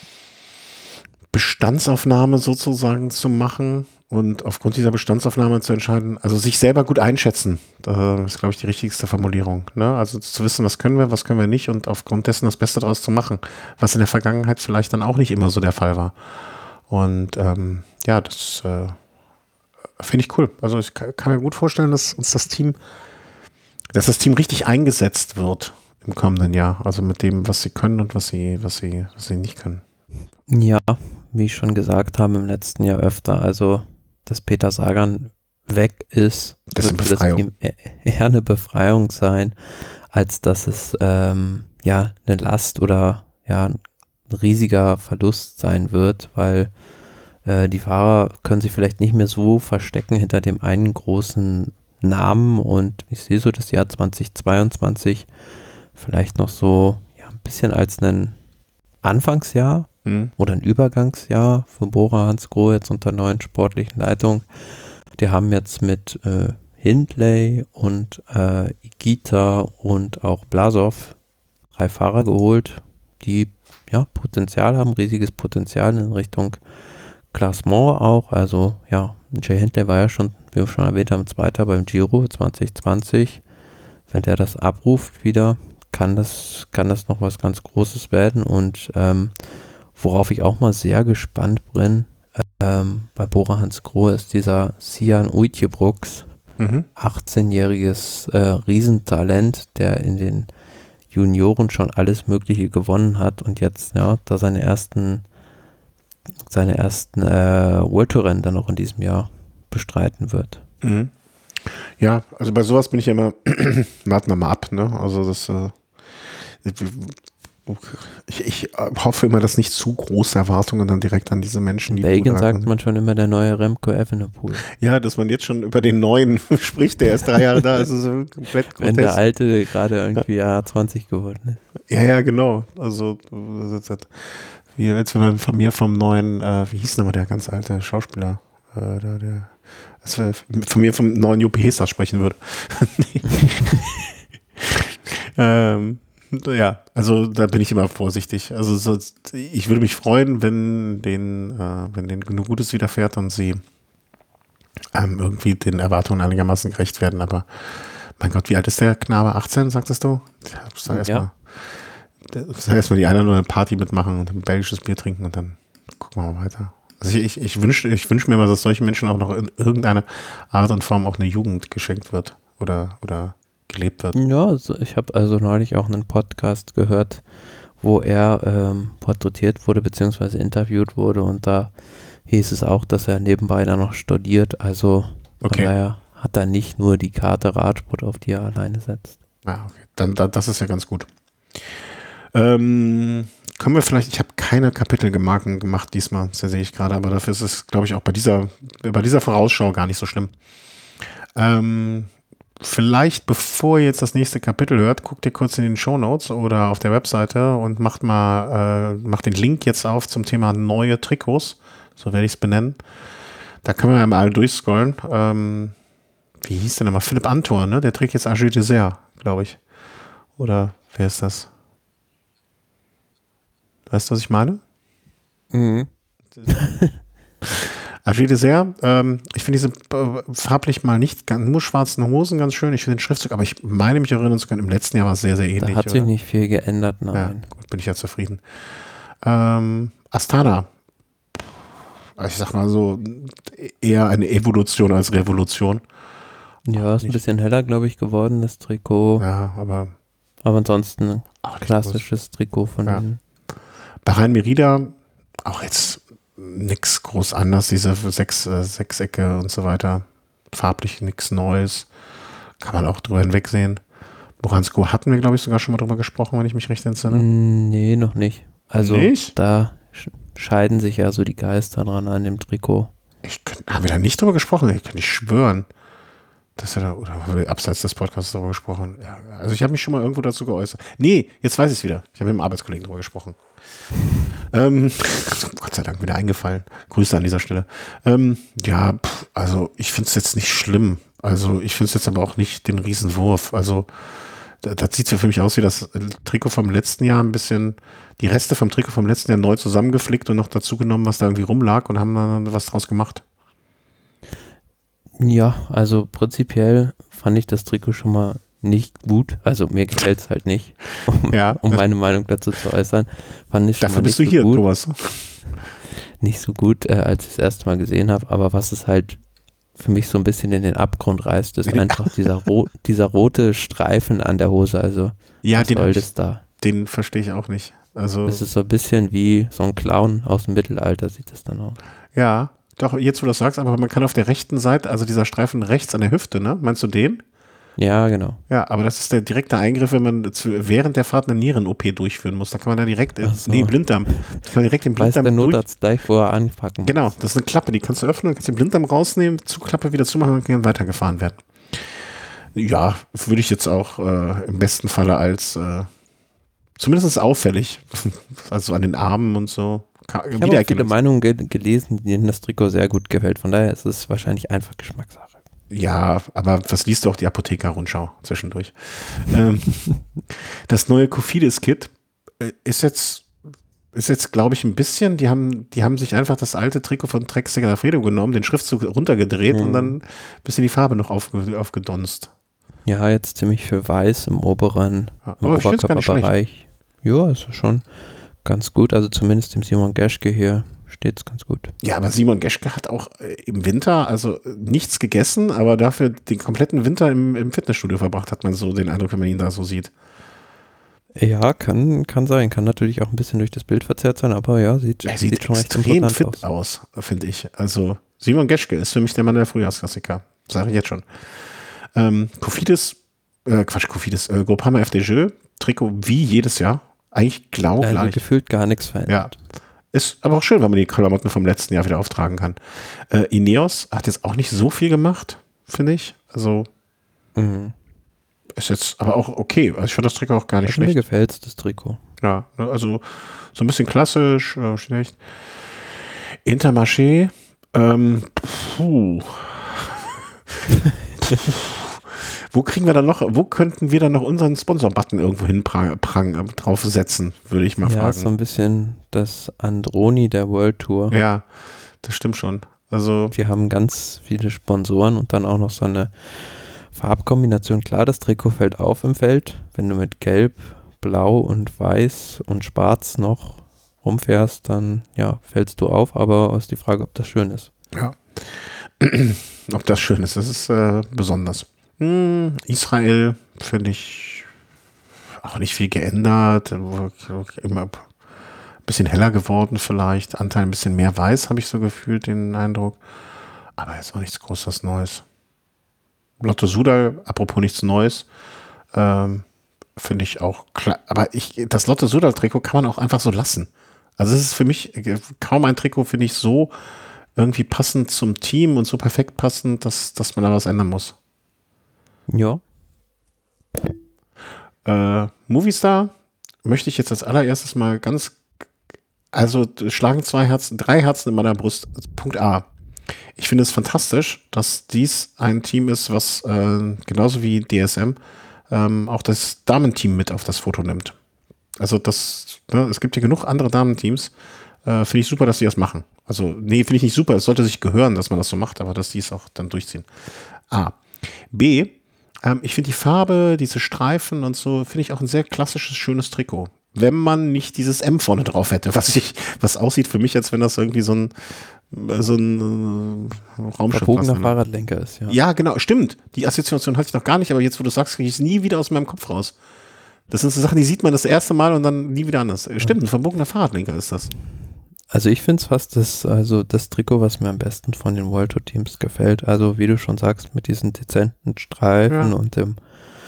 Bestandsaufnahme sozusagen zu machen und aufgrund dieser Bestandsaufnahme zu entscheiden, also sich selber gut einschätzen, das ist, glaube ich, die richtigste Formulierung. Ne? Also zu wissen, was können wir, was können wir nicht und aufgrund dessen das Beste daraus zu machen, was in der Vergangenheit vielleicht dann auch nicht immer so der Fall war. Und ähm, ja, das äh, finde ich cool. Also ich kann, kann mir gut vorstellen, dass uns das Team, dass das Team richtig eingesetzt wird im kommenden Jahr. Also mit dem, was sie können und was sie, was sie, was sie nicht können. Ja, wie ich schon gesagt habe im letzten Jahr öfter, also dass Peter Sagan weg ist, Das ist eine wird für das Befreiung. Team e- eher eine Befreiung sein, als dass es ähm, ja eine Last oder ja ein riesiger Verlust sein wird, weil äh, die Fahrer können sich vielleicht nicht mehr so verstecken hinter dem einen großen Namen und ich sehe so das Jahr zweitausendzweiundzwanzig vielleicht noch so ja, ein bisschen als ein Anfangsjahr Hm. oder ein Übergangsjahr für Bora Hansgrohe jetzt unter neuen sportlichen Leitung. Die haben jetzt mit äh, Hindley und äh, Igita und auch Blasov drei Fahrer geholt, die ja Potenzial haben, riesiges Potenzial in Richtung Klassement auch. Also ja, Jay Hindley war ja schon, wie wir schon erwähnt haben, Zweiter beim Giro zwanzig zwanzig. Wenn der das abruft wieder, kann das, kann das noch was ganz Großes werden und ähm, worauf ich auch mal sehr gespannt bin, ähm, bei Bora Hansgrohe ist dieser Sian Uijtjebrooks, Mhm. achtzehnjähriges äh, Riesentalent, der in den Junioren schon alles Mögliche gewonnen hat und jetzt ja da seine ersten seine ersten äh, World Tour Rennen dann noch in diesem Jahr bestreiten wird. Mhm. Ja, also bei sowas bin ich ja immer, warten wir mal ab, ne? Also das, äh, ich, ich hoffe immer, dass nicht zu große Erwartungen dann direkt an diese Menschen, In die Belgien gut sagt sind. man schon immer der neue Remco Evenepoel. Ja, dass man jetzt schon über den neuen spricht, der erst drei Jahre da ist, ist so komplett Wenn der grotesk. alte gerade irgendwie ja zwanzig geworden ist. Ja, ja, genau. Also, das ist, wie jetzt, wenn man von mir vom neuen, äh, wie hieß denn aber der ganz alte Schauspieler, äh, der, der, als wir von mir vom neuen Juppie Hesas sprechen würde. ähm, ja, also da bin ich immer vorsichtig. Also so, ich würde mich freuen, wenn den, äh, wenn denen genug Gutes widerfährt und sie ähm, irgendwie den Erwartungen einigermaßen gerecht werden. Aber mein Gott, wie alt ist der Knabe? achtzehn, sagtest du? Ja, sag erst Ja. mal. Sag erst mal die eine oder andere Party mitmachen und ein belgisches Bier trinken und dann gucken wir mal weiter. Also ich, ich, ich wünsche ich wünsch mir mal, dass solchen Menschen auch noch in irgendeiner Art und Form auch eine Jugend geschenkt wird oder, oder gelebt wird. Ja, also ich habe also neulich auch einen Podcast gehört, wo er ähm, porträtiert wurde beziehungsweise interviewt wurde und da hieß es auch, dass er nebenbei dann noch studiert. Also von Okay. daher hat er nicht nur die Karte Radsport, auf die er alleine setzt. Ah, okay. Dann, dann, das ist ja ganz gut. Ähm, können wir vielleicht, ich habe keine Kapitelgemarken gemacht diesmal, das sehe ich gerade, aber dafür ist es, glaube ich, auch bei dieser, bei dieser Vorausschau gar nicht so schlimm. Ähm, vielleicht, bevor ihr jetzt das nächste Kapitel hört, guckt ihr kurz in den Shownotes oder auf der Webseite und macht mal, äh, macht den Link jetzt auf zum Thema neue Trikots, so werde ich es benennen. Da können wir ja mal durchscrollen. Ähm, wie hieß denn nochmal? Philipp Antor, ne? Der trägt jetzt Agile Dessert, glaube ich. Oder wer ist das? Weißt du, was ich meine? Mhm. Agile Dessert, ähm, ich finde diese äh, farblich mal nicht ganz, nur schwarzen Hosen ganz schön. Ich finde den Schriftzug, aber ich meine mich erinnern zu können, im letzten Jahr war es sehr, sehr ähnlich. Da hat sich oder? nicht viel geändert, Ja, nein. gut, bin ich ja zufrieden. Ähm, Astana. Ich sag mal so, eher eine Evolution als Revolution. Ja, ist ein nicht. bisschen heller, glaube ich, geworden, das Trikot. Ja, aber Aber ansonsten ein auch nicht klassisches Trikot von Ja. denen. Bahrain Merida, auch jetzt nix groß anders, diese sechs, äh, Sechsecke und so weiter. Farblich nichts Neues. Kann man auch drüber hinwegsehen. Boransko hatten wir, glaube ich, sogar schon mal drüber gesprochen, wenn ich mich recht entsinne. Nee, noch nicht. Also Nicht? da sch- scheiden sich ja so die Geister dran an dem Trikot. Ich könnt, haben wir da nicht drüber gesprochen? Ich kann nicht schwören. Dass er da, oder haben wir abseits des Podcasts darüber gesprochen? Ja, also ich habe mich schon mal irgendwo dazu geäußert. Nee, jetzt weiß ich es wieder. Ich habe mit einem Arbeitskollegen drüber gesprochen. Ähm, Gott sei Dank wieder eingefallen. Grüße an dieser Stelle. Ähm, ja, pff, also ich finde es jetzt nicht schlimm. Also ich finde es jetzt aber auch nicht den Riesenwurf. Also da, das sieht ja für mich aus wie das Trikot vom letzten Jahr ein bisschen, die Reste vom Trikot vom letzten Jahr neu zusammengeflickt und noch dazu genommen, was da irgendwie rumlag und haben dann was draus gemacht. Ja, also prinzipiell fand ich das Trikot schon mal nicht gut. Also mir gefällt es halt nicht, um, Ja. um meine Meinung dazu zu äußern. Fand ich schon Dafür mal bist nicht du hier, so gut, Thomas. nicht so gut, äh, als ich das erste Mal gesehen habe. Aber was es halt für mich so ein bisschen in den Abgrund reißt, ist Ja. einfach dieser, ro dieser rote Streifen an der Hose. Also Ja, was den, soll hab das ich, da? den verstehe ich auch nicht. Also Das ist so ein bisschen wie so ein Clown aus dem Mittelalter, sieht das dann aus. ja, doch, jetzt wo du das sagst, aber man kann auf der rechten Seite, also dieser Streifen rechts an der Hüfte, ne? Meinst du den? Ja, genau. Ja, aber das ist der direkte Eingriff, wenn man zu, während der Fahrt eine Nieren-O P durchführen muss. Da kann man da direkt, Ach so. nee, Blinddarm. Da kann man direkt den Weiß Blinddarm der durch. Notarzt gleich vorher anpacken. Genau, das ist eine Klappe, die kannst du öffnen, kannst den Blinddarm rausnehmen, Zugklappe wieder zumachen und kann weitergefahren werden. Ja, würde ich jetzt auch äh, im besten Falle als äh, zumindest auffällig, also an den Armen und so. Ka- Ich habe auch viele Meinungen ge gelesen, denen das Trikot sehr gut gefällt. Von daher ist es wahrscheinlich einfach Geschmackssache. Ja, aber was liest du auch die Apotheker-Rundschau zwischendurch? ähm, das neue Kofidis-Kit äh, ist jetzt, ist jetzt, glaube ich, ein bisschen, die haben, die haben sich einfach das alte Trikot von Trek Segafredo genommen, den Schriftzug runtergedreht Mhm. und dann ein bisschen die Farbe noch aufge, aufgedonst. Ja, jetzt ziemlich für weiß im oberen Ja, im aber ich find's gar nicht Oberkörperbereich. Ja, ist schon ganz gut. Also zumindest dem Simon Geschke hier steht es ganz gut. Ja, aber Simon Geschke hat auch äh, im Winter, also äh, nichts gegessen, aber dafür den kompletten Winter im, im Fitnessstudio verbracht, hat man so den Eindruck, wenn man ihn da so sieht. Ja, kann, kann sein. Kann natürlich auch ein bisschen durch das Bild verzerrt sein, aber ja, sieht, Er sieht, sieht schon recht extrem fit imposant aus. aus, finde ich. Also Simon Geschke ist für mich der Mann der Frühjahrsklassiker. Sage ich jetzt schon. Ähm, Kofidis, äh, Quatsch, Kofidis, äh, Groupama F D J, Trikot wie jedes Jahr. Eigentlich genau Also gleich. gefühlt gar nichts Ja. verändert. Ist aber auch schön, wenn man die Klamotten vom letzten Jahr wieder auftragen kann. Äh, Ineos hat jetzt auch nicht so viel gemacht, finde ich. Also Mhm. ist jetzt aber auch okay. Also ich fand das Trikot auch gar nicht Also mir schlecht. gefällt das Trikot. Ja, ne, also so ein bisschen klassisch, äh, schlecht. Intermarché, ähm, puh. Wo kriegen wir dann noch, wo könnten wir dann noch unseren Sponsor-Button irgendwo hin prang, prang, äh, draufsetzen, würde ich mal Ja, ist so fragen. ein bisschen das Androni der World Tour. Ja, das stimmt schon. Also, Die haben ganz viele Sponsoren und dann auch noch so eine Farbkombination. Klar, das Trikot fällt auf im Feld. Wenn du mit Gelb, Blau und Weiß und Schwarz noch rumfährst, dann ja, fällst du auf. Aber ist die Frage, ob das schön ist. ja. Ob das schön ist, das ist äh, besonders. Hm, Israel finde ich auch nicht viel geändert. Immer ein bisschen heller geworden vielleicht. Anteil ein bisschen mehr weiß, habe ich so gefühlt, den Eindruck. Aber jetzt auch nichts Großes Neues. Lotto Sudal, apropos nichts Neues, ähm, finde ich auch klar. Aber ich, das Lotto Sudal-Trikot kann man auch einfach so lassen. Also es ist für mich äh, kaum ein Trikot, finde ich, so irgendwie passend zum Team und so perfekt passend, dass, dass man da was ändern muss. Ja. Äh, Movistar möchte ich jetzt als allererstes mal ganz, also schlagen zwei Herzen, drei Herzen in meiner Brust. Punkt A. Ich finde es fantastisch, dass dies ein Team ist, was äh, genauso wie D S M ähm, auch das Damenteam mit auf das Foto nimmt. Also das, ne, es gibt ja genug andere Damenteams. Äh, finde ich super, dass die das machen. Also, nee, finde ich nicht super. Es sollte sich gehören, dass man das so macht, aber dass die es auch dann durchziehen. A. B. Ähm, ich finde die Farbe, diese Streifen und so, finde ich auch ein sehr klassisches, schönes Trikot. Wenn man nicht dieses M vorne drauf hätte, was ich, was aussieht für mich, als wenn das irgendwie so ein, so ein äh, Raumschiff Verbogener ist. Fahrradlenker ist, ja. Ja, genau, stimmt. Die Assoziation hatte ich noch gar nicht, aber jetzt, wo du sagst, kriege ich es nie wieder aus meinem Kopf raus. Das sind so Sachen, die sieht man das erste Mal und dann nie wieder anders. Stimmt, ein verbogener Fahrradlenker ist das. Also ich finde es fast das, also das Trikot, was mir am besten von den World Tour Teams gefällt. Also wie du schon sagst, mit diesen dezenten Streifen Ja. und dem,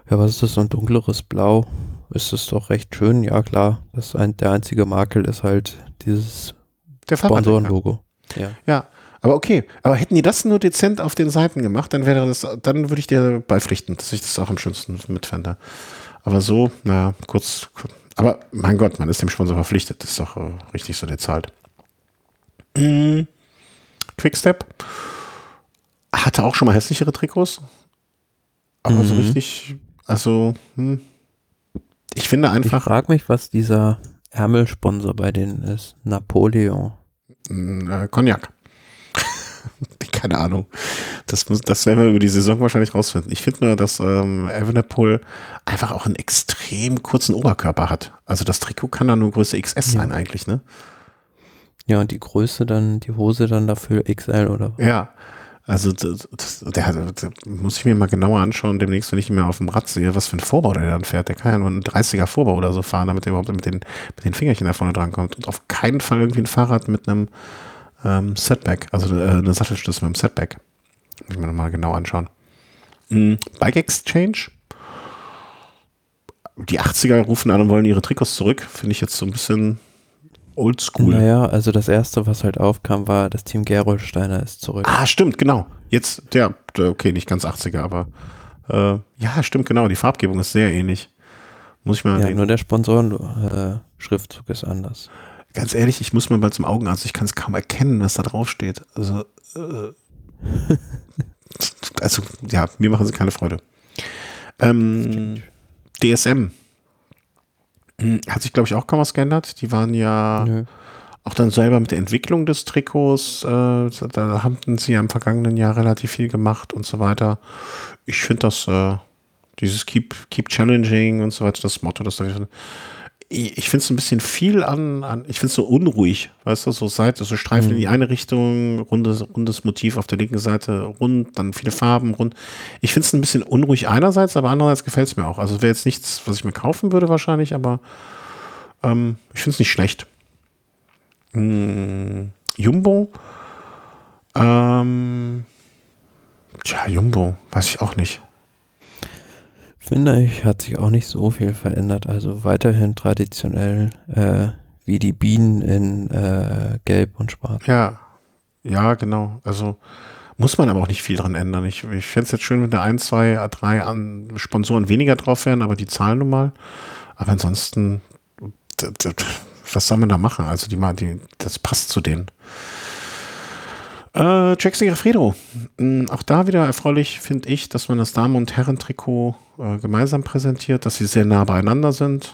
Ja, was ist das, so ein dunkleres Blau? Ist es doch recht schön, ja klar. Das ein, der einzige Makel ist halt dieses Der Fahrradlenker. Sponsorenlogo. Ja. Ja, aber okay. Aber hätten die das nur dezent auf den Seiten gemacht, dann wäre das, dann würde ich dir beipflichten, dass ich das auch am schönsten mitfände. Aber so, naja, kurz, aber mein Gott, man ist dem Sponsor verpflichtet. Das ist doch äh, richtig so, der zahlt. Mhm. Quickstep hatte auch schon mal hässlichere Trikots. Aber Mhm. so richtig, also, hm, ich finde Ich einfach, frage mich, was dieser Ärmelsponsor bei denen ist. Napoleon. mh, äh, Cognac. Keine Ahnung. Das, muss, das werden wir über die Saison wahrscheinlich rausfinden. Ich finde nur, dass ähm, Evenepoel einfach auch einen extrem kurzen Oberkörper hat. Also das Trikot kann da nur Größe X S Ja. sein eigentlich, ne? Ja, und die Größe dann, die Hose dann dafür X L oder was? Ja. Also das, das, der, hat- der muss ich mir mal genauer anschauen, demnächst, wenn ich ihn mehr auf dem Rad sehe, was für ein Vorbau der dann fährt. Der kann ja nur einen dreißiger Vorbau oder so fahren, damit er überhaupt mit den, mit den Fingerchen da vorne dran kommt. Und auf keinen Fall irgendwie ein Fahrrad mit einem ähm, Setback, also äh, eine Sattelstütze mit einem Setback. Muss ich mir nochmal genau anschauen. Mhm. Bike Exchange. Die achtziger rufen an und wollen ihre Trikots zurück. Finde ich jetzt so ein bisschen oldschool. Naja, also das erste, was halt aufkam, war, das Team Gerolsteiner ist zurück. Ah, stimmt, genau. Jetzt, ja, okay, nicht ganz achtziger, aber äh, ja, stimmt, genau. Die Farbgebung ist sehr ähnlich. Muss ich mal Ja, reden. nur der Sponsoren-Schriftzug ist anders. Ganz ehrlich, ich muss mal bald zum Augenarzt. Ich kann es kaum erkennen, was da drauf steht. Also, äh, also, ja, mir machen sie keine Freude. Ähm, D S M. Hm, Hat sich, glaube ich, auch kaum was geändert. Die waren ja Nö. auch dann selber mit der Entwicklung des Trikots. Äh, da haben sie ja im vergangenen Jahr relativ viel gemacht und so weiter. Ich finde das, äh, dieses Keep, Keep Challenging und so weiter, das Motto, das da ich, ich finde es ein bisschen viel an, an ich finde es so unruhig, weißt du, so Seite, so Streifen Mhm. in die eine Richtung, rundes, rundes Motiv auf der linken Seite, rund, dann viele Farben, rund. Ich finde es ein bisschen unruhig einerseits, aber andererseits gefällt es mir auch. Also wäre jetzt nichts, was ich mir kaufen würde wahrscheinlich, aber ähm, ich finde es nicht schlecht. Hm, Jumbo, ähm, tja, Jumbo, weiß ich auch nicht. Finde ich, hat sich auch nicht so viel verändert. Also weiterhin traditionell äh, wie die Bienen in äh, Gelb und Schwarz. Ja, ja, genau. Also muss man aber auch nicht viel dran ändern. Ich, ich fände es jetzt schön, wenn da ein, zwei, drei an Sponsoren weniger drauf wären, aber die zahlen nun mal. Aber ansonsten, d- d- was soll man da machen? Also die, mal- die das passt zu denen. Äh, Jack Segafredo. Mm, Auch da wieder erfreulich finde ich, dass man das Damen- und Herren-Trikot äh, gemeinsam präsentiert, dass sie sehr nah beieinander sind.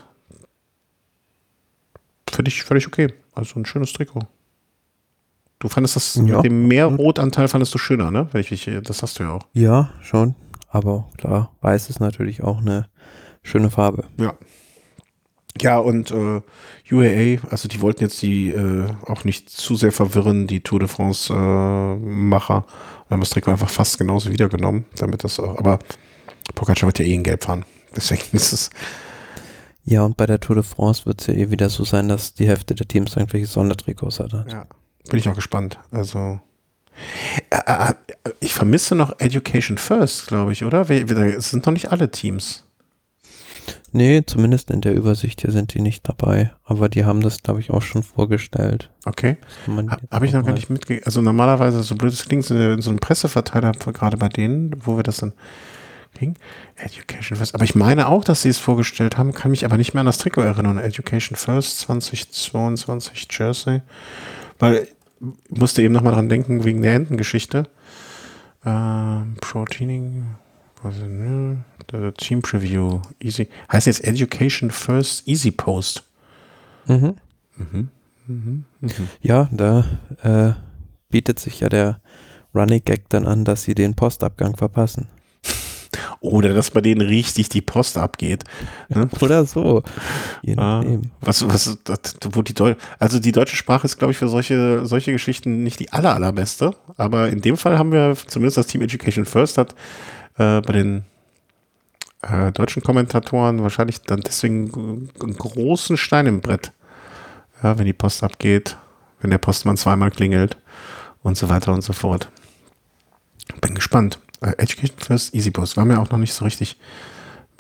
Finde ich völlig okay. Also ein schönes Trikot. Du fandest das Ja, mit dem mehr absolut. Rotanteil fandest du schöner, ne? Wenn ich, mich- das hast du ja auch. Ja, schon. Aber klar, weiß ist natürlich auch eine schöne Farbe. Ja. Ja, und äh, U A A, also die wollten jetzt die äh, auch nicht zu sehr verwirren, die Tour de France äh, Macher, und haben das Trikot einfach fast genauso wiedergenommen, damit das auch, aber Pogacar wird ja eh in Gelb fahren. Deswegen ist es, Ja, und bei der Tour de France wird es ja eh wieder so sein, dass die Hälfte der Teams irgendwelche Sondertrikots hat. ja, bin ich auch gespannt. Also äh, äh, ich vermisse noch Education First, glaube ich, oder? Wir- wir- Es sind noch nicht alle Teams. Nee, zumindest in der Übersicht hier sind die nicht dabei. Aber die haben das, glaube ich, auch schon vorgestellt. Okay. Kann man Ha, jetzt Habe ich auch noch gar mal- nicht mitgekriegt. Also normalerweise, so blöd es klingt, sind wir in so einem Presseverteiler gerade bei denen, wo wir das dann kriegen. Education First. Aber ich meine auch, dass sie es vorgestellt haben, kann mich aber nicht mehr an das Trikot erinnern. Education First zweitausendzweiundzwanzig Jersey. Weil ich musste eben nochmal dran denken, wegen der Entengeschichte. Ähm, Proteining, was ist denn, äh, Team Preview, Easy. Heißt jetzt Education First Easy Post. Mhm. Mhm. Mhm. Mhm. Ja, da äh, bietet sich ja der Running Gag dann an, dass sie den Postabgang verpassen. Oder dass bei denen richtig die Post abgeht. Ne? Oder so. Je Ah, nachdem. was, was, das, wo die Deu also die deutsche Sprache ist, glaube ich, für solche, solche Geschichten nicht die aller, allerbeste. Aber in dem Fall haben wir zumindest das Team Education First hat äh, bei den äh, deutschen Kommentatoren wahrscheinlich dann deswegen einen großen Stein im Brett. Ja, wenn die Post abgeht, wenn der Postmann zweimal klingelt und so weiter und so fort. Bin gespannt. Äh, Education First, Easy Post. War mir auch noch nicht so richtig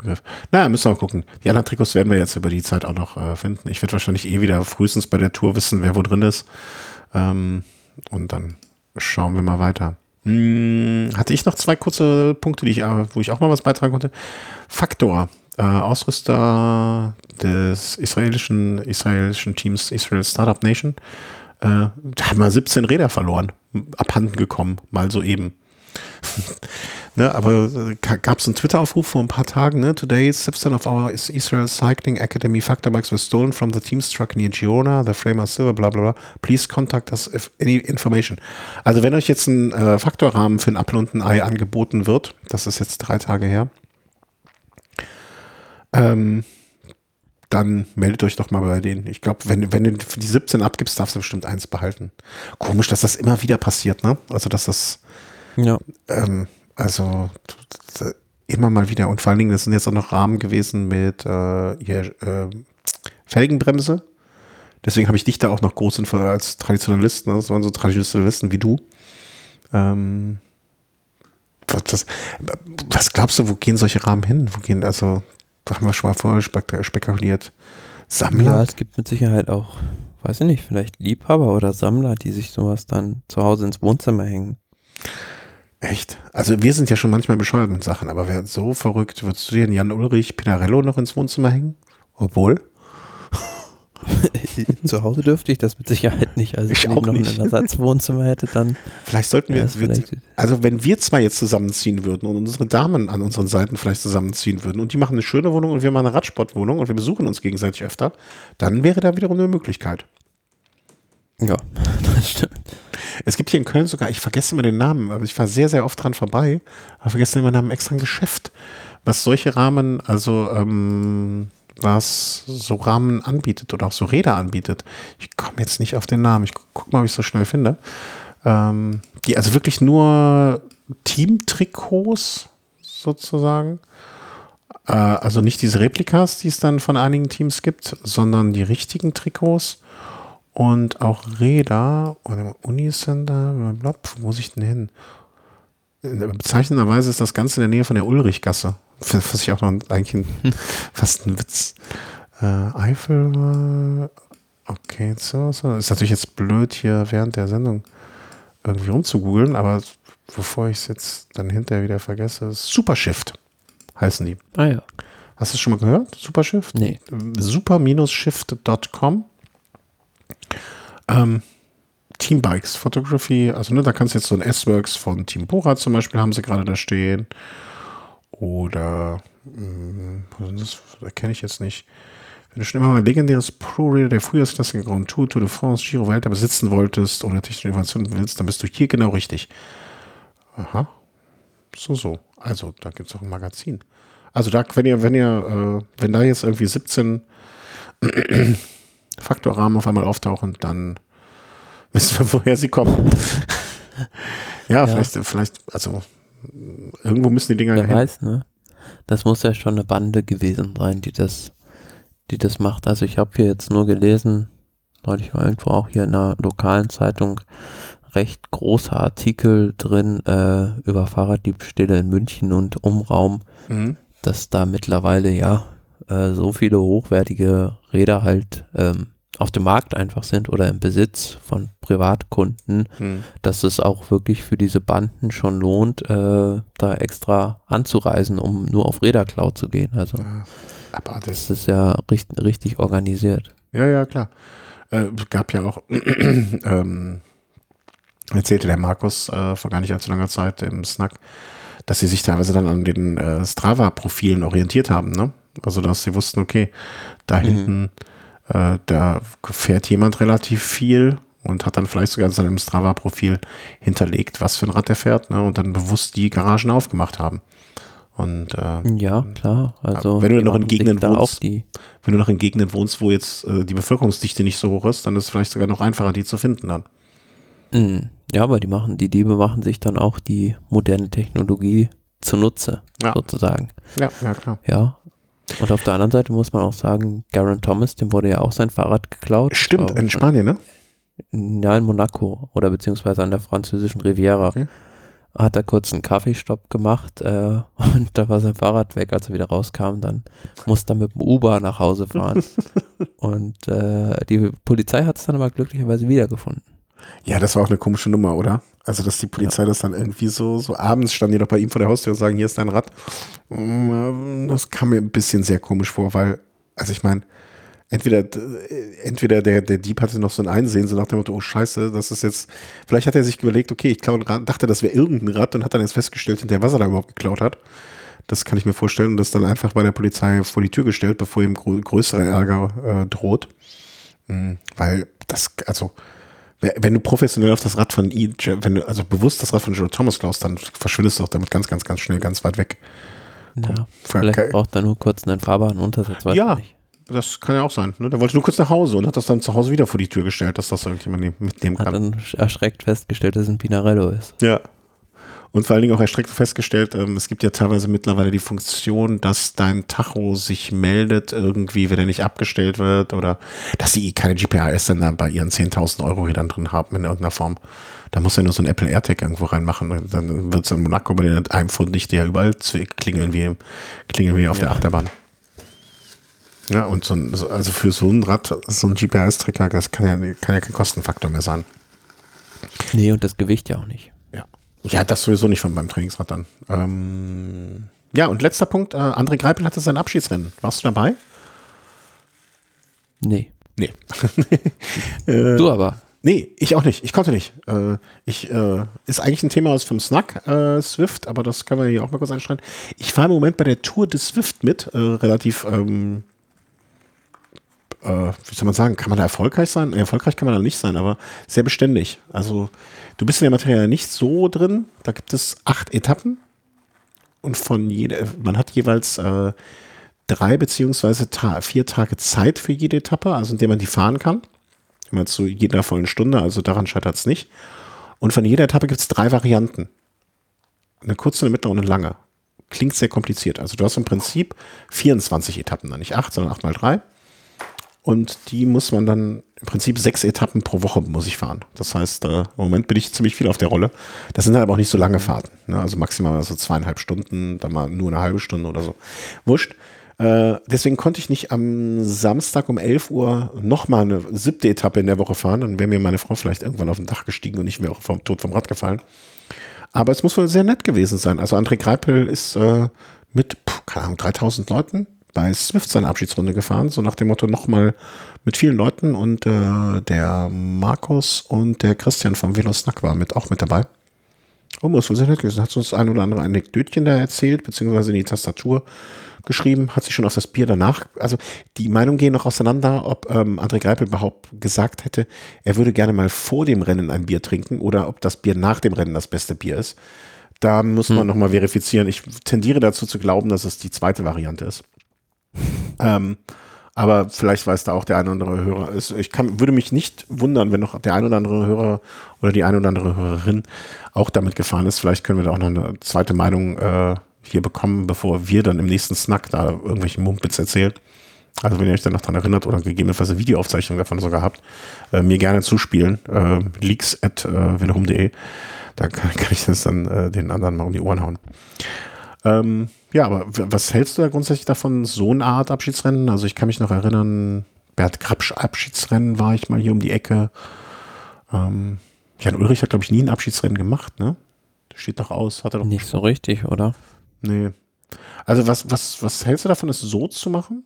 Begriff. Naja, müssen wir mal gucken. Die anderen Trikots werden wir jetzt über die Zeit auch noch äh, finden. Ich werde wahrscheinlich eh wieder frühestens bei der Tour wissen, wer wo drin ist. Ähm, und dann schauen wir mal weiter. Hm, hatte ich noch zwei kurze Punkte, die ich, wo ich auch mal was beitragen konnte. Faktor, äh, Ausrüster des israelischen, israelischen Teams Israel Startup Nation, äh, haben mal siebzehn Räder verloren, abhanden gekommen, mal so eben. Ne, aber äh, gab es einen Twitter-Aufruf vor ein paar Tagen, ne? Today, seven of our Israel Cycling Academy Factor bikes were stolen from the team's truck near Girona, the frame are silver, bla bla bla. Please contact us if any information. Also wenn euch jetzt ein äh, Faktorrahmen für ein Apfel und ein Ei angeboten wird, das ist jetzt drei Tage her, ähm, dann meldet euch doch mal bei denen. Ich glaube, wenn, wenn du die siebzehn abgibst, darfst du bestimmt eins behalten. Komisch, dass das immer wieder passiert, ne? Also dass das Ja. ähm, Also immer mal wieder und vor allen Dingen, das sind jetzt auch noch Rahmen gewesen mit äh, hier, äh, Felgenbremse. Deswegen habe ich dich da auch noch groß in, als Traditionalist, ne? Das waren so Traditionalisten wie du. Ähm, was, das, was glaubst du, wo gehen solche Rahmen hin? Wo gehen, also, da haben wir schon mal vorher spek- spekuliert. Sammler? Ja, es gibt mit Sicherheit auch, weiß ich nicht, vielleicht Liebhaber oder Sammler, die sich sowas dann zu Hause ins Wohnzimmer hängen. Echt? Also wir sind ja schon manchmal bescheuert mit Sachen, aber wer so verrückt, würdest du dir den Jan Ulrich Pinarello noch ins Wohnzimmer hängen? Obwohl? Zu Hause dürfte ich das mit Sicherheit nicht. Also Ich wenn ich auch noch nicht. ein Ersatzwohnzimmer hätte, dann Vielleicht sollten wir, Ja, ist wir vielleicht- also wenn wir zwei jetzt zusammenziehen würden und unsere Damen an unseren Seiten vielleicht zusammenziehen würden und die machen eine schöne Wohnung und wir machen eine Radsportwohnung und wir besuchen uns gegenseitig öfter, dann wäre da wiederum eine Möglichkeit. ja, das stimmt. Es gibt hier in Köln sogar, ich vergesse immer den Namen, aber ich war sehr, sehr oft dran vorbei, aber vergesse immer den Namen, extra ein Geschäft, was solche Rahmen, also ähm, was so Rahmen anbietet oder auch so Räder anbietet. Ich komme jetzt nicht auf den Namen, ich gu guck mal, ob ich es so schnell finde. Ähm, die also wirklich nur Teamtrikots sozusagen, äh, also nicht diese Replikas, die es dann von einigen Teams gibt, sondern die richtigen Trikots. Und auch Räder oder Unicenter, blablabla, wo muss ich denn hin? Bezeichnenderweise ist das Ganze in der Nähe von der Ulrichgasse. Was ich auch noch eigentlich ein, fast ein Witz. Äh, Eifel, okay, so, so. Ist natürlich jetzt blöd, hier während der Sendung irgendwie rumzugoogeln, aber bevor ich es jetzt dann hinterher wieder vergesse, Supershift heißen die. Ah ja. Hast du es schon mal gehört? Supershift? Nee. super-shift Punkt com. Ähm, Teambikes, Photography, also ne, da kannst du jetzt so ein S-Works von Team Bora zum Beispiel, haben sie gerade da stehen. Oder, mh, das erkenne ich jetzt nicht. Wenn du schon immer mal ein legendäres Pro-Raider der Frühjahrsklasse Grand Tour, Tour de France, Giro Welt besitzen wolltest oder technische Innovationen willst, dann bist du hier genau richtig. Aha. So, so. Also, da gibt es auch ein Magazin. Also da, wenn ihr, wenn ihr, äh, wenn da jetzt irgendwie siebzehn Faktorrahmen auf einmal auftauchen, dann wissen wir, woher sie kommen. ja, Ja. vielleicht, vielleicht, also irgendwo müssen die Dinger Wer hin. weiß, ne? Das muss ja schon eine Bande gewesen sein, die das, die das macht. Also ich habe hier jetzt nur gelesen, neulich war irgendwo auch hier in einer lokalen Zeitung recht großer Artikel drin äh, über Fahrraddiebstähle in München und Umraum, Mhm. dass da mittlerweile ja äh, so viele hochwertige Räder halt ähm, auf dem Markt einfach sind oder im Besitz von Privatkunden, Mhm. dass es auch wirklich für diese Banden schon lohnt, äh, da extra anzureisen, um nur auf Räderklau zu gehen. Also Aber das, das ist ja richtig, richtig organisiert. ja, ja, klar. Äh, gab ja auch, ähm, erzählte der Markus äh, vor gar nicht allzu langer Zeit im Snack, dass sie sich teilweise dann an den äh, Strava-Profilen orientiert haben, ne? Also, dass sie wussten, okay, da Mhm. hinten, äh, da fährt jemand relativ viel und hat dann vielleicht sogar in seinem Strava-Profil hinterlegt, was für ein Rad er fährt, ne? Und dann bewusst die Garagen aufgemacht haben. Und äh, Ja, klar. Also wenn du die noch in machen sich Gegenden da wohnst, auch die, wenn du noch in Gegenden wohnst, wo jetzt äh, die Bevölkerungsdichte nicht so hoch ist, dann ist es vielleicht sogar noch einfacher, die zu finden dann. mh, ja, aber die machen, die Diebe machen sich dann auch die moderne Technologie zunutze, Ja. sozusagen. Ja, ja, klar. Ja. Und auf der anderen Seite muss man auch sagen, Geraint Thomas, dem wurde ja auch sein Fahrrad geklaut. Stimmt, Auch in Spanien, ne? Ja, in Monaco oder beziehungsweise an der französischen Riviera. Okay. hat er kurz einen Kaffeestopp gemacht äh, und da war sein Fahrrad weg, als er wieder rauskam. Dann musste er mit dem Uber nach Hause fahren. Und äh, die Polizei hat es dann aber glücklicherweise wiedergefunden. Ja, das war auch eine komische Nummer, oder? Also, dass die Polizei ja. das dann irgendwie so, so abends standen die doch bei ihm vor der Haustür und sagen, hier ist dein Rad. Das kam mir ein bisschen sehr komisch vor, weil, also ich meine, entweder, entweder der, der Dieb hatte noch so ein Einsehen, so nach dem Motto, oh Scheiße, das ist jetzt, vielleicht hat er sich überlegt, okay, ich klaue ein Rad, dachte, das wäre irgendein Rad und hat dann jetzt festgestellt, hinterher, was er da überhaupt geklaut hat. Das kann ich mir vorstellen und das dann einfach bei der Polizei vor die Tür gestellt, bevor ihm grö- größere Ärger äh, droht. Mhm, weil das, also, wenn du professionell auf das Rad von E, wenn du also bewusst das Rad von Joe Thomas klaust, dann verschwindest du auch damit ganz, ganz, ganz schnell ganz weit weg. Ja, Komm, vielleicht ke- braucht er nur kurz einen fahrbaren Untersatz. Ja, nicht. Das kann ja auch sein. Ne? Der wollte nur kurz nach Hause und hat das dann zu Hause wieder vor die Tür gestellt, dass das irgendjemand mitnehmen kann. Hat dann erschreckt festgestellt, dass es ein Pinarello ist. Ja. Und vor allen Dingen auch erschreckt festgestellt, ähm, es gibt ja teilweise mittlerweile die Funktion, dass dein Tacho sich meldet irgendwie, wenn er nicht abgestellt wird oder dass sie keine G P R S-Sender bei ihren zehntausend Euro Rädern drin haben in irgendeiner Form. Da muss er nur so ein Apple AirTag irgendwo reinmachen. Dann wird es in Monaco bei den einem Pfund nicht, die ja überall klingeln wie, klingeln wie auf ja. der Achterbahn. Ja, und so ein, also für so ein Rad, so ein G P R S-Tracker, das kann ja, kann ja kein Kostenfaktor mehr sein. Nee, und das Gewicht ja auch nicht. Ja. Ja, das sowieso nicht von beim Trainingsrad dann. Ähm, ja, und letzter Punkt, äh, André Greipel hatte sein Abschiedsrennen. Warst du dabei? Nee. Nee. äh, du aber? Nee, ich auch nicht. Ich konnte nicht. Äh, ich, äh, ist eigentlich ein Thema aus vom Snack, äh, Swift, aber das können wir hier auch mal kurz einstreuen. Ich fahre im Moment bei der Tour des Swift mit, äh, relativ, ähm, äh, wie soll man sagen, kann man da erfolgreich sein? Erfolgreich kann man da nicht sein, aber sehr beständig. Also du bist in der Materie nicht so drin. Da gibt es acht Etappen und von jeder, man hat jeweils äh, drei beziehungsweise ta- vier Tage Zeit für jede Etappe, also indem man die fahren kann. Immer zu jeder vollen Stunde, also daran scheitert es nicht. Und von jeder Etappe gibt es drei Varianten. Eine kurze, eine mittlere und eine lange. Klingt sehr kompliziert. Also du hast im Prinzip vierundzwanzig Etappen, nicht acht, sondern acht mal drei. Und die muss man dann, im Prinzip sechs Etappen pro Woche muss ich fahren. Das heißt, äh, im Moment bin ich ziemlich viel auf der Rolle. Das sind halt aber auch nicht so lange Fahrten. Ne? Also maximal so zweieinhalb Stunden, dann mal nur eine halbe Stunde oder so. Wurscht. Äh, deswegen konnte ich nicht am Samstag um elf Uhr nochmal eine siebte Etappe in der Woche fahren. Dann wäre mir meine Frau vielleicht irgendwann auf den Dach gestiegen und ich wäre auch vom Tod vom Rad gefallen. Aber es muss wohl sehr nett gewesen sein. Also André Greipel ist äh, mit, pff, keine Ahnung, dreitausend Leuten bei Swift seine Abschiedsrunde gefahren, so nach dem Motto nochmal mit vielen Leuten und äh, der Markus und der Christian vom Velo Snack war mit, auch mit dabei. Oh, muss wohl sehr nett gewesen. Hat uns ein oder andere Anekdötchen da erzählt, beziehungsweise in die Tastatur geschrieben, hat sich schon auf das Bier danach, also die Meinungen gehen noch auseinander, ob ähm, André Greipel überhaupt gesagt hätte, er würde gerne mal vor dem Rennen ein Bier trinken oder ob das Bier nach dem Rennen das beste Bier ist. Da muss man hm. nochmal verifizieren. Ich tendiere dazu zu glauben, dass es die zweite Variante ist. ähm, aber vielleicht weiß da auch der eine oder andere Hörer. Ich kann, würde mich nicht wundern, wenn noch der eine oder andere Hörer oder die eine oder andere Hörerin auch damit gefahren ist. Vielleicht können wir da auch noch eine zweite Meinung äh, hier bekommen, bevor wir dann im nächsten Snack da irgendwelche Mumpitz erzählen. Also wenn ihr euch dann noch daran erinnert oder gegebenenfalls eine Videoaufzeichnung davon sogar habt, äh, mir gerne zuspielen. Äh, leaks at äh, willehum punkt de. Da kann, kann ich das dann äh, den anderen mal um die Ohren hauen. Ähm, ja, aber w- was hältst du da grundsätzlich davon, so eine Art Abschiedsrennen? Also ich kann mich noch erinnern, Bert Krapsch Abschiedsrennen war ich mal hier um die Ecke. Ähm, Jan Ulrich hat, glaube ich, nie ein Abschiedsrennen gemacht, ne? Das steht doch aus. Hat er doch nicht so richtig, oder? Nee. Also was, was, was hältst du davon, es so zu machen?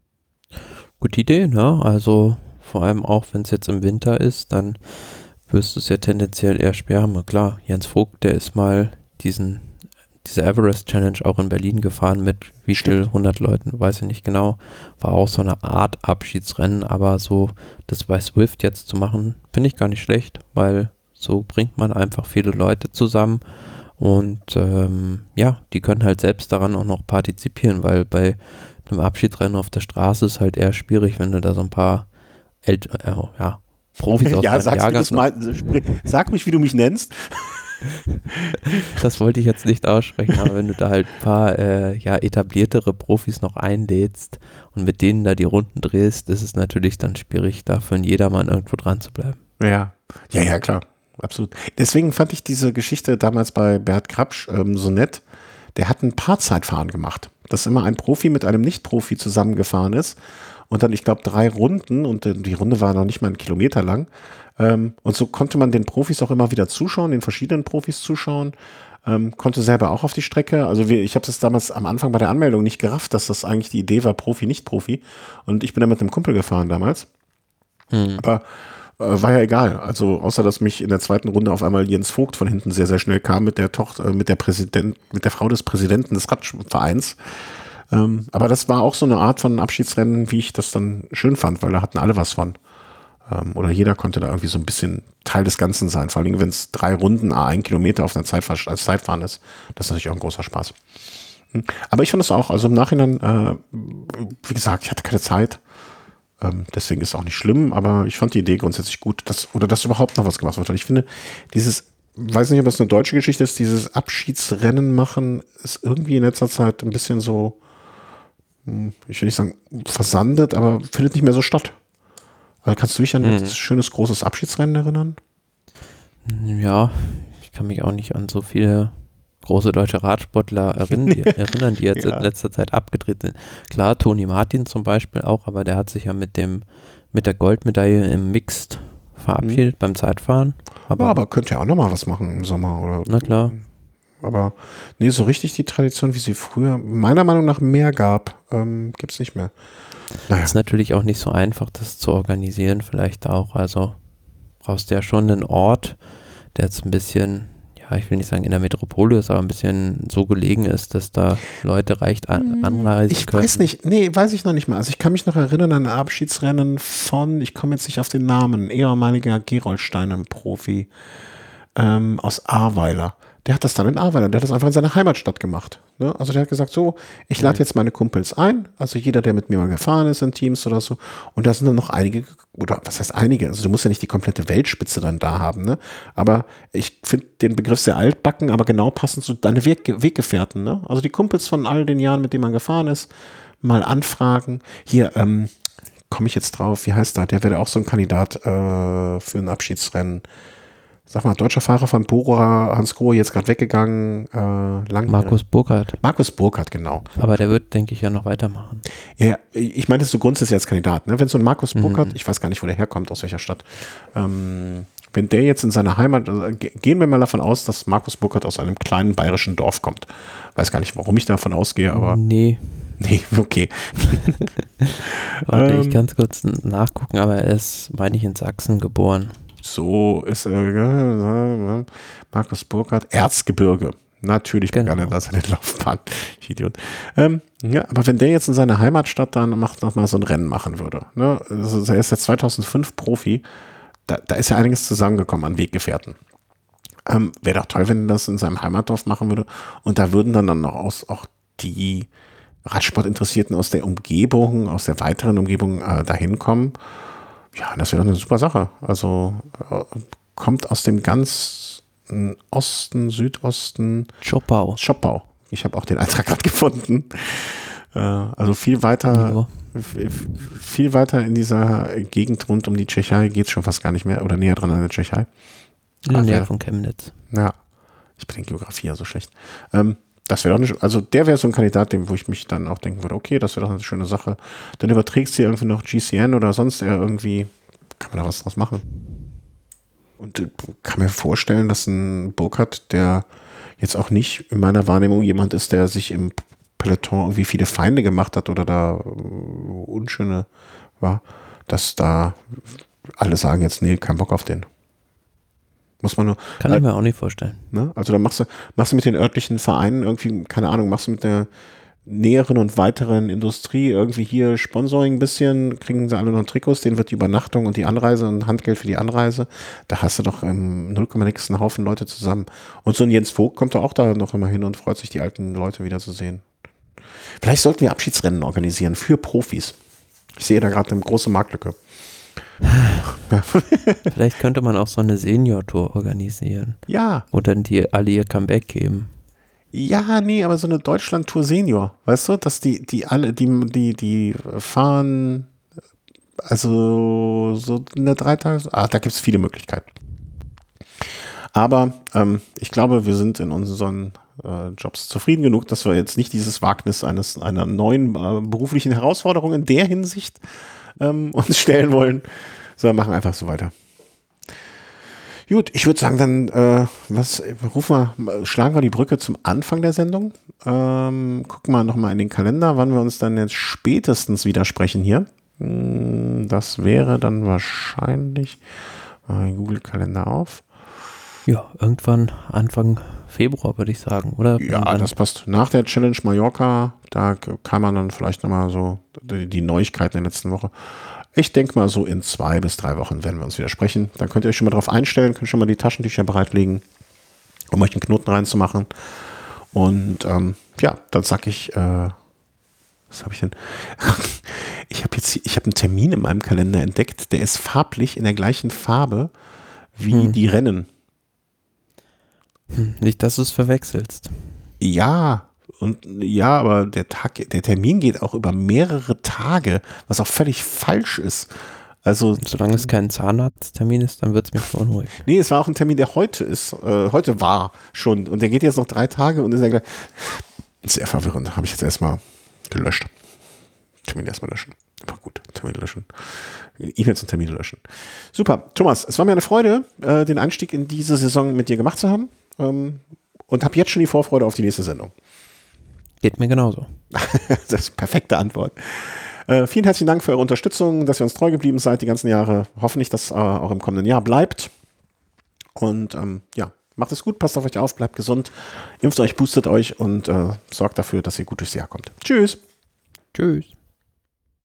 Gute Idee, ne? Also vor allem auch, wenn es jetzt im Winter ist, dann wirst du es ja tendenziell eher schwer haben. Klar, Jens Vogt, der ist mal diesen, diese Everest Challenge auch in Berlin gefahren mit wie viel, hundert Leuten, weiß ich nicht genau. War auch so eine Art Abschiedsrennen, aber so das bei Swift jetzt zu machen, finde ich gar nicht schlecht, weil so bringt man einfach viele Leute zusammen. Und ähm, ja, die können halt selbst daran auch noch partizipieren, weil bei einem Abschiedsrennen auf der Straße ist halt eher schwierig, wenn du da so ein paar Ält- äh, ja, Profis aus ja, deinem Jahrgang... Mal, sag mich, wie du mich nennst. Das wollte ich jetzt nicht aussprechen, aber wenn du da halt ein paar äh, ja, etabliertere Profis noch einlädst und mit denen da die Runden drehst, ist es natürlich dann schwierig, da für jedermann irgendwo dran zu bleiben. Ja, ja, ja, klar. absolut. Deswegen fand ich diese Geschichte damals bei Bert Krapsch ähm, so nett. Der hat ein Paarzeitfahren gemacht, dass immer ein Profi mit einem Nicht-Profi zusammengefahren ist und dann, ich glaube, drei Runden und äh, die Runde war noch nicht mal einen Kilometer lang. Ähm, und so konnte man den Profis auch immer wieder zuschauen, den verschiedenen Profis zuschauen, ähm, konnte selber auch auf die Strecke. Also wir, ich habe das damals am Anfang bei der Anmeldung nicht gerafft, dass das eigentlich die Idee war, Profi, Nicht-Profi. Und ich bin da mit einem Kumpel gefahren damals. Hm. Aber äh, war ja egal. Also außer dass mich in der zweiten Runde auf einmal Jens Vogt von hinten sehr, sehr schnell kam mit der Tochter, äh, mit der Präsident, mit der Frau des Präsidenten des Radvereins. Ähm, aber das war auch so eine Art von Abschiedsrennen, wie ich das dann schön fand, weil da hatten alle was von. Ähm, oder jeder konnte da irgendwie so ein bisschen Teil des Ganzen sein. Vor allem, wenn es drei Runden, ah, ein Kilometer auf einer Zeitfahr als Zeitfahren ist. Das ist natürlich auch ein großer Spaß. Hm. Aber ich fand das auch, also im Nachhinein, äh, wie gesagt, ich hatte keine Zeit. Ähm, deswegen ist es auch nicht schlimm, aber ich fand die Idee grundsätzlich gut, dass, oder dass überhaupt noch was gemacht wird. Und ich finde, dieses, weiß nicht, ob das eine deutsche Geschichte ist, dieses Abschiedsrennen machen, ist irgendwie in letzter Zeit ein bisschen so, ich will nicht sagen versandet, aber findet nicht mehr so statt. Also kannst du dich an ein Mhm. schönes, großes Abschiedsrennen erinnern? Ja, ich kann mich auch nicht an so viele große deutsche Radsportler erinnern, die, erinnern, die jetzt Ja. in letzter Zeit abgedreht sind. Klar, Toni Martin zum Beispiel auch, aber der hat sich ja mit dem mit der Goldmedaille im Mixed verabschiedet beim Zeitfahren. Aber, Ja, aber könnte ja auch noch mal was machen im Sommer, oder? na klar. Aber nee, so richtig die Tradition, wie sie früher meiner Meinung nach mehr gab, ähm, gibt's nicht mehr. Naja. Ist natürlich auch nicht so einfach, das zu organisieren, vielleicht auch. Also brauchst du ja schon einen Ort, der jetzt ein bisschen, ja, ich will nicht sagen in der Metropole ist, aber ein bisschen so gelegen ist, dass da Leute leicht an, anreisen Ich können. weiß nicht, nee, weiß ich noch nicht mal. Also ich kann mich noch erinnern an ein Abschiedsrennen von, ich komme jetzt nicht auf den Namen, ehemaliger Gerolsteiner-Profi ähm, aus Ahrweiler. Der hat das dann in Ahrweiler, der hat das einfach in seiner Heimatstadt gemacht. Ne? Also der hat gesagt, so, ich lade jetzt meine Kumpels ein, also jeder, der mit mir mal gefahren ist in Teams oder so. Und da sind dann noch einige, oder was heißt einige? Also du musst ja nicht die komplette Weltspitze dann da haben, ne? Aber ich finde den Begriff sehr altbacken, aber genau passend zu deine Weg Weggefährten, ne? Also die Kumpels von all den Jahren, mit denen man gefahren ist, mal anfragen. Hier, ähm, komme ich jetzt drauf, wie heißt der? Der wäre auch so ein Kandidat äh, für ein Abschiedsrennen. Sag mal, deutscher Fahrer von Bora, Hans Grohe, jetzt gerade weggegangen. Äh, lang, Markus Burkhardt. Markus Burkhardt, genau. Aber der wird, denke ich, ja noch weitermachen. Ja, ich meine, das so grundsätzlich als Kandidat. Ne? Wenn so ein Markus Mhm. Burkhardt, ich weiß gar nicht, wo der herkommt, aus welcher Stadt, ähm, wenn der jetzt in seiner Heimat, also ge- gehen wir mal davon aus, dass Markus Burkhardt aus einem kleinen bayerischen Dorf kommt. Weiß gar nicht, warum ich davon ausgehe, aber Nee, nee, okay. warte, ich Ähm. kann es kurz n- nachgucken, aber er ist, meine ich, in Sachsen geboren. So ist äh, Markus Burkhardt, Erzgebirge. Natürlich begann Genau. er da seine Laufbahn. Ich Idiot. Ähm, ja, aber wenn der jetzt in seiner Heimatstadt dann macht, noch mal so ein Rennen machen würde, ne? Also er ist jetzt zweitausendfünf Profi, da, da ist ja einiges zusammengekommen an Weggefährten. Ähm, Wäre doch toll, wenn er das in seinem Heimatdorf machen würde. Und da würden dann, dann noch aus, auch die Radsportinteressierten aus der Umgebung, aus der weiteren Umgebung äh, dahin kommen. Ja, das wäre doch eine super Sache. Also äh, kommt aus dem ganzen Osten, Südosten, Schopau. Schoppau. Ich habe auch den Eintrag gerade gefunden. Äh, also viel weiter, Ja. f- viel weiter in dieser Gegend rund um die Tschechei geht es schon fast gar nicht mehr oder näher dran an der Tschechei. In der Ah, Nähe ja. von Chemnitz. Ja, ich bin in Geografie ja so schlecht. Ähm, das wäre doch nicht, also der wäre so ein Kandidat, dem, wo ich mich dann auch denken würde, okay, das wäre doch eine schöne Sache. Dann überträgst du hier irgendwie noch G C N oder sonst eher irgendwie, kann man da was draus machen. Und äh, kann mir vorstellen, dass ein Burkhardt, der jetzt auch nicht in meiner Wahrnehmung jemand ist, der sich im Peloton irgendwie viele Feinde gemacht hat oder da äh, unschöne war, dass da alle sagen jetzt, nee, kein Bock auf den. Muss man nur, Kann ich mir auch nicht vorstellen. ne? Also da machst du, machst du mit den örtlichen Vereinen irgendwie, keine Ahnung, machst du mit der näheren und weiteren Industrie irgendwie hier Sponsoring ein bisschen, kriegen sie alle noch Trikots, denen wird die Übernachtung und die Anreise und Handgeld für die Anreise. Da hast du doch im null Komma nix einen Haufen Leute zusammen. Und so ein Jens Vogt kommt doch auch da noch immer hin und freut sich, die alten Leute wieder zu sehen. Vielleicht sollten wir Abschiedsrennen organisieren für Profis. Ich sehe da gerade eine große Marktlücke. Vielleicht könnte man auch so eine Senior-Tour organisieren, Ja, wo dann die alle ihr Comeback geben. ja, nee, aber so eine Deutschland-Tour Senior, weißt du, dass die, die alle, die, die, die fahren, also so eine drei Tage, ah, da gibt es viele Möglichkeiten. Aber ähm, ich glaube, wir sind in unseren äh, Jobs zufrieden genug, dass wir jetzt nicht dieses Wagnis eines einer neuen äh, beruflichen Herausforderung in der Hinsicht ähm, uns stellen wollen, sondern machen einfach so weiter. Gut, ich würde sagen, dann äh, was rufen wir, schlagen wir die Brücke zum Anfang der Sendung. Ähm, gucken wir nochmal in den Kalender, wann wir uns dann jetzt spätestens widersprechen hier. Das wäre dann wahrscheinlich äh, Google-Kalender auf. Ja, irgendwann Anfang Februar, würde ich sagen, oder? Ja, das passt. Nach der Challenge Mallorca, da kann man dann vielleicht nochmal so die, die Neuigkeiten der letzten Woche. Ich denke mal, so in zwei bis drei Wochen werden wir uns wieder sprechen. Dann könnt ihr euch schon mal drauf einstellen, könnt schon mal die Taschentücher bereitlegen, um euch einen Knoten reinzumachen. Und ähm, ja, dann sag ich, äh, was habe ich denn? Ich habe jetzt, ich habe einen Termin in meinem Kalender entdeckt, der ist farblich in der gleichen Farbe wie hm. die Rennen. Hm, nicht, dass du es verwechselst. Ja, und ja, aber der Tag, der Termin geht auch über mehrere Tage, was auch völlig falsch ist. Also, solange es kein Zahnarzttermin ist, dann wird es mich beunruhigen. Nee, es war auch ein Termin, der heute ist, äh, heute war schon und der geht jetzt noch drei Tage und ist ja gleich sehr verwirrend. Habe ich jetzt erstmal gelöscht. Termin erstmal löschen. Einfach gut, Termin löschen. E-Mails und Termine löschen. Super, Thomas, es war mir eine Freude, äh, den Einstieg in diese Saison mit dir gemacht zu haben. Ähm, und habe jetzt schon die Vorfreude auf die nächste Sendung. Geht mir genauso. Das ist perfekte Antwort. Äh, vielen herzlichen Dank für eure Unterstützung, dass ihr uns treu geblieben seid die ganzen Jahre. Hoffentlich, dass äh, auch im kommenden Jahr bleibt. Und ähm, ja, macht es gut, passt auf euch auf, bleibt gesund, impft euch, boostet euch und äh, sorgt dafür, dass ihr gut durchs Jahr kommt. Tschüss. Tschüss.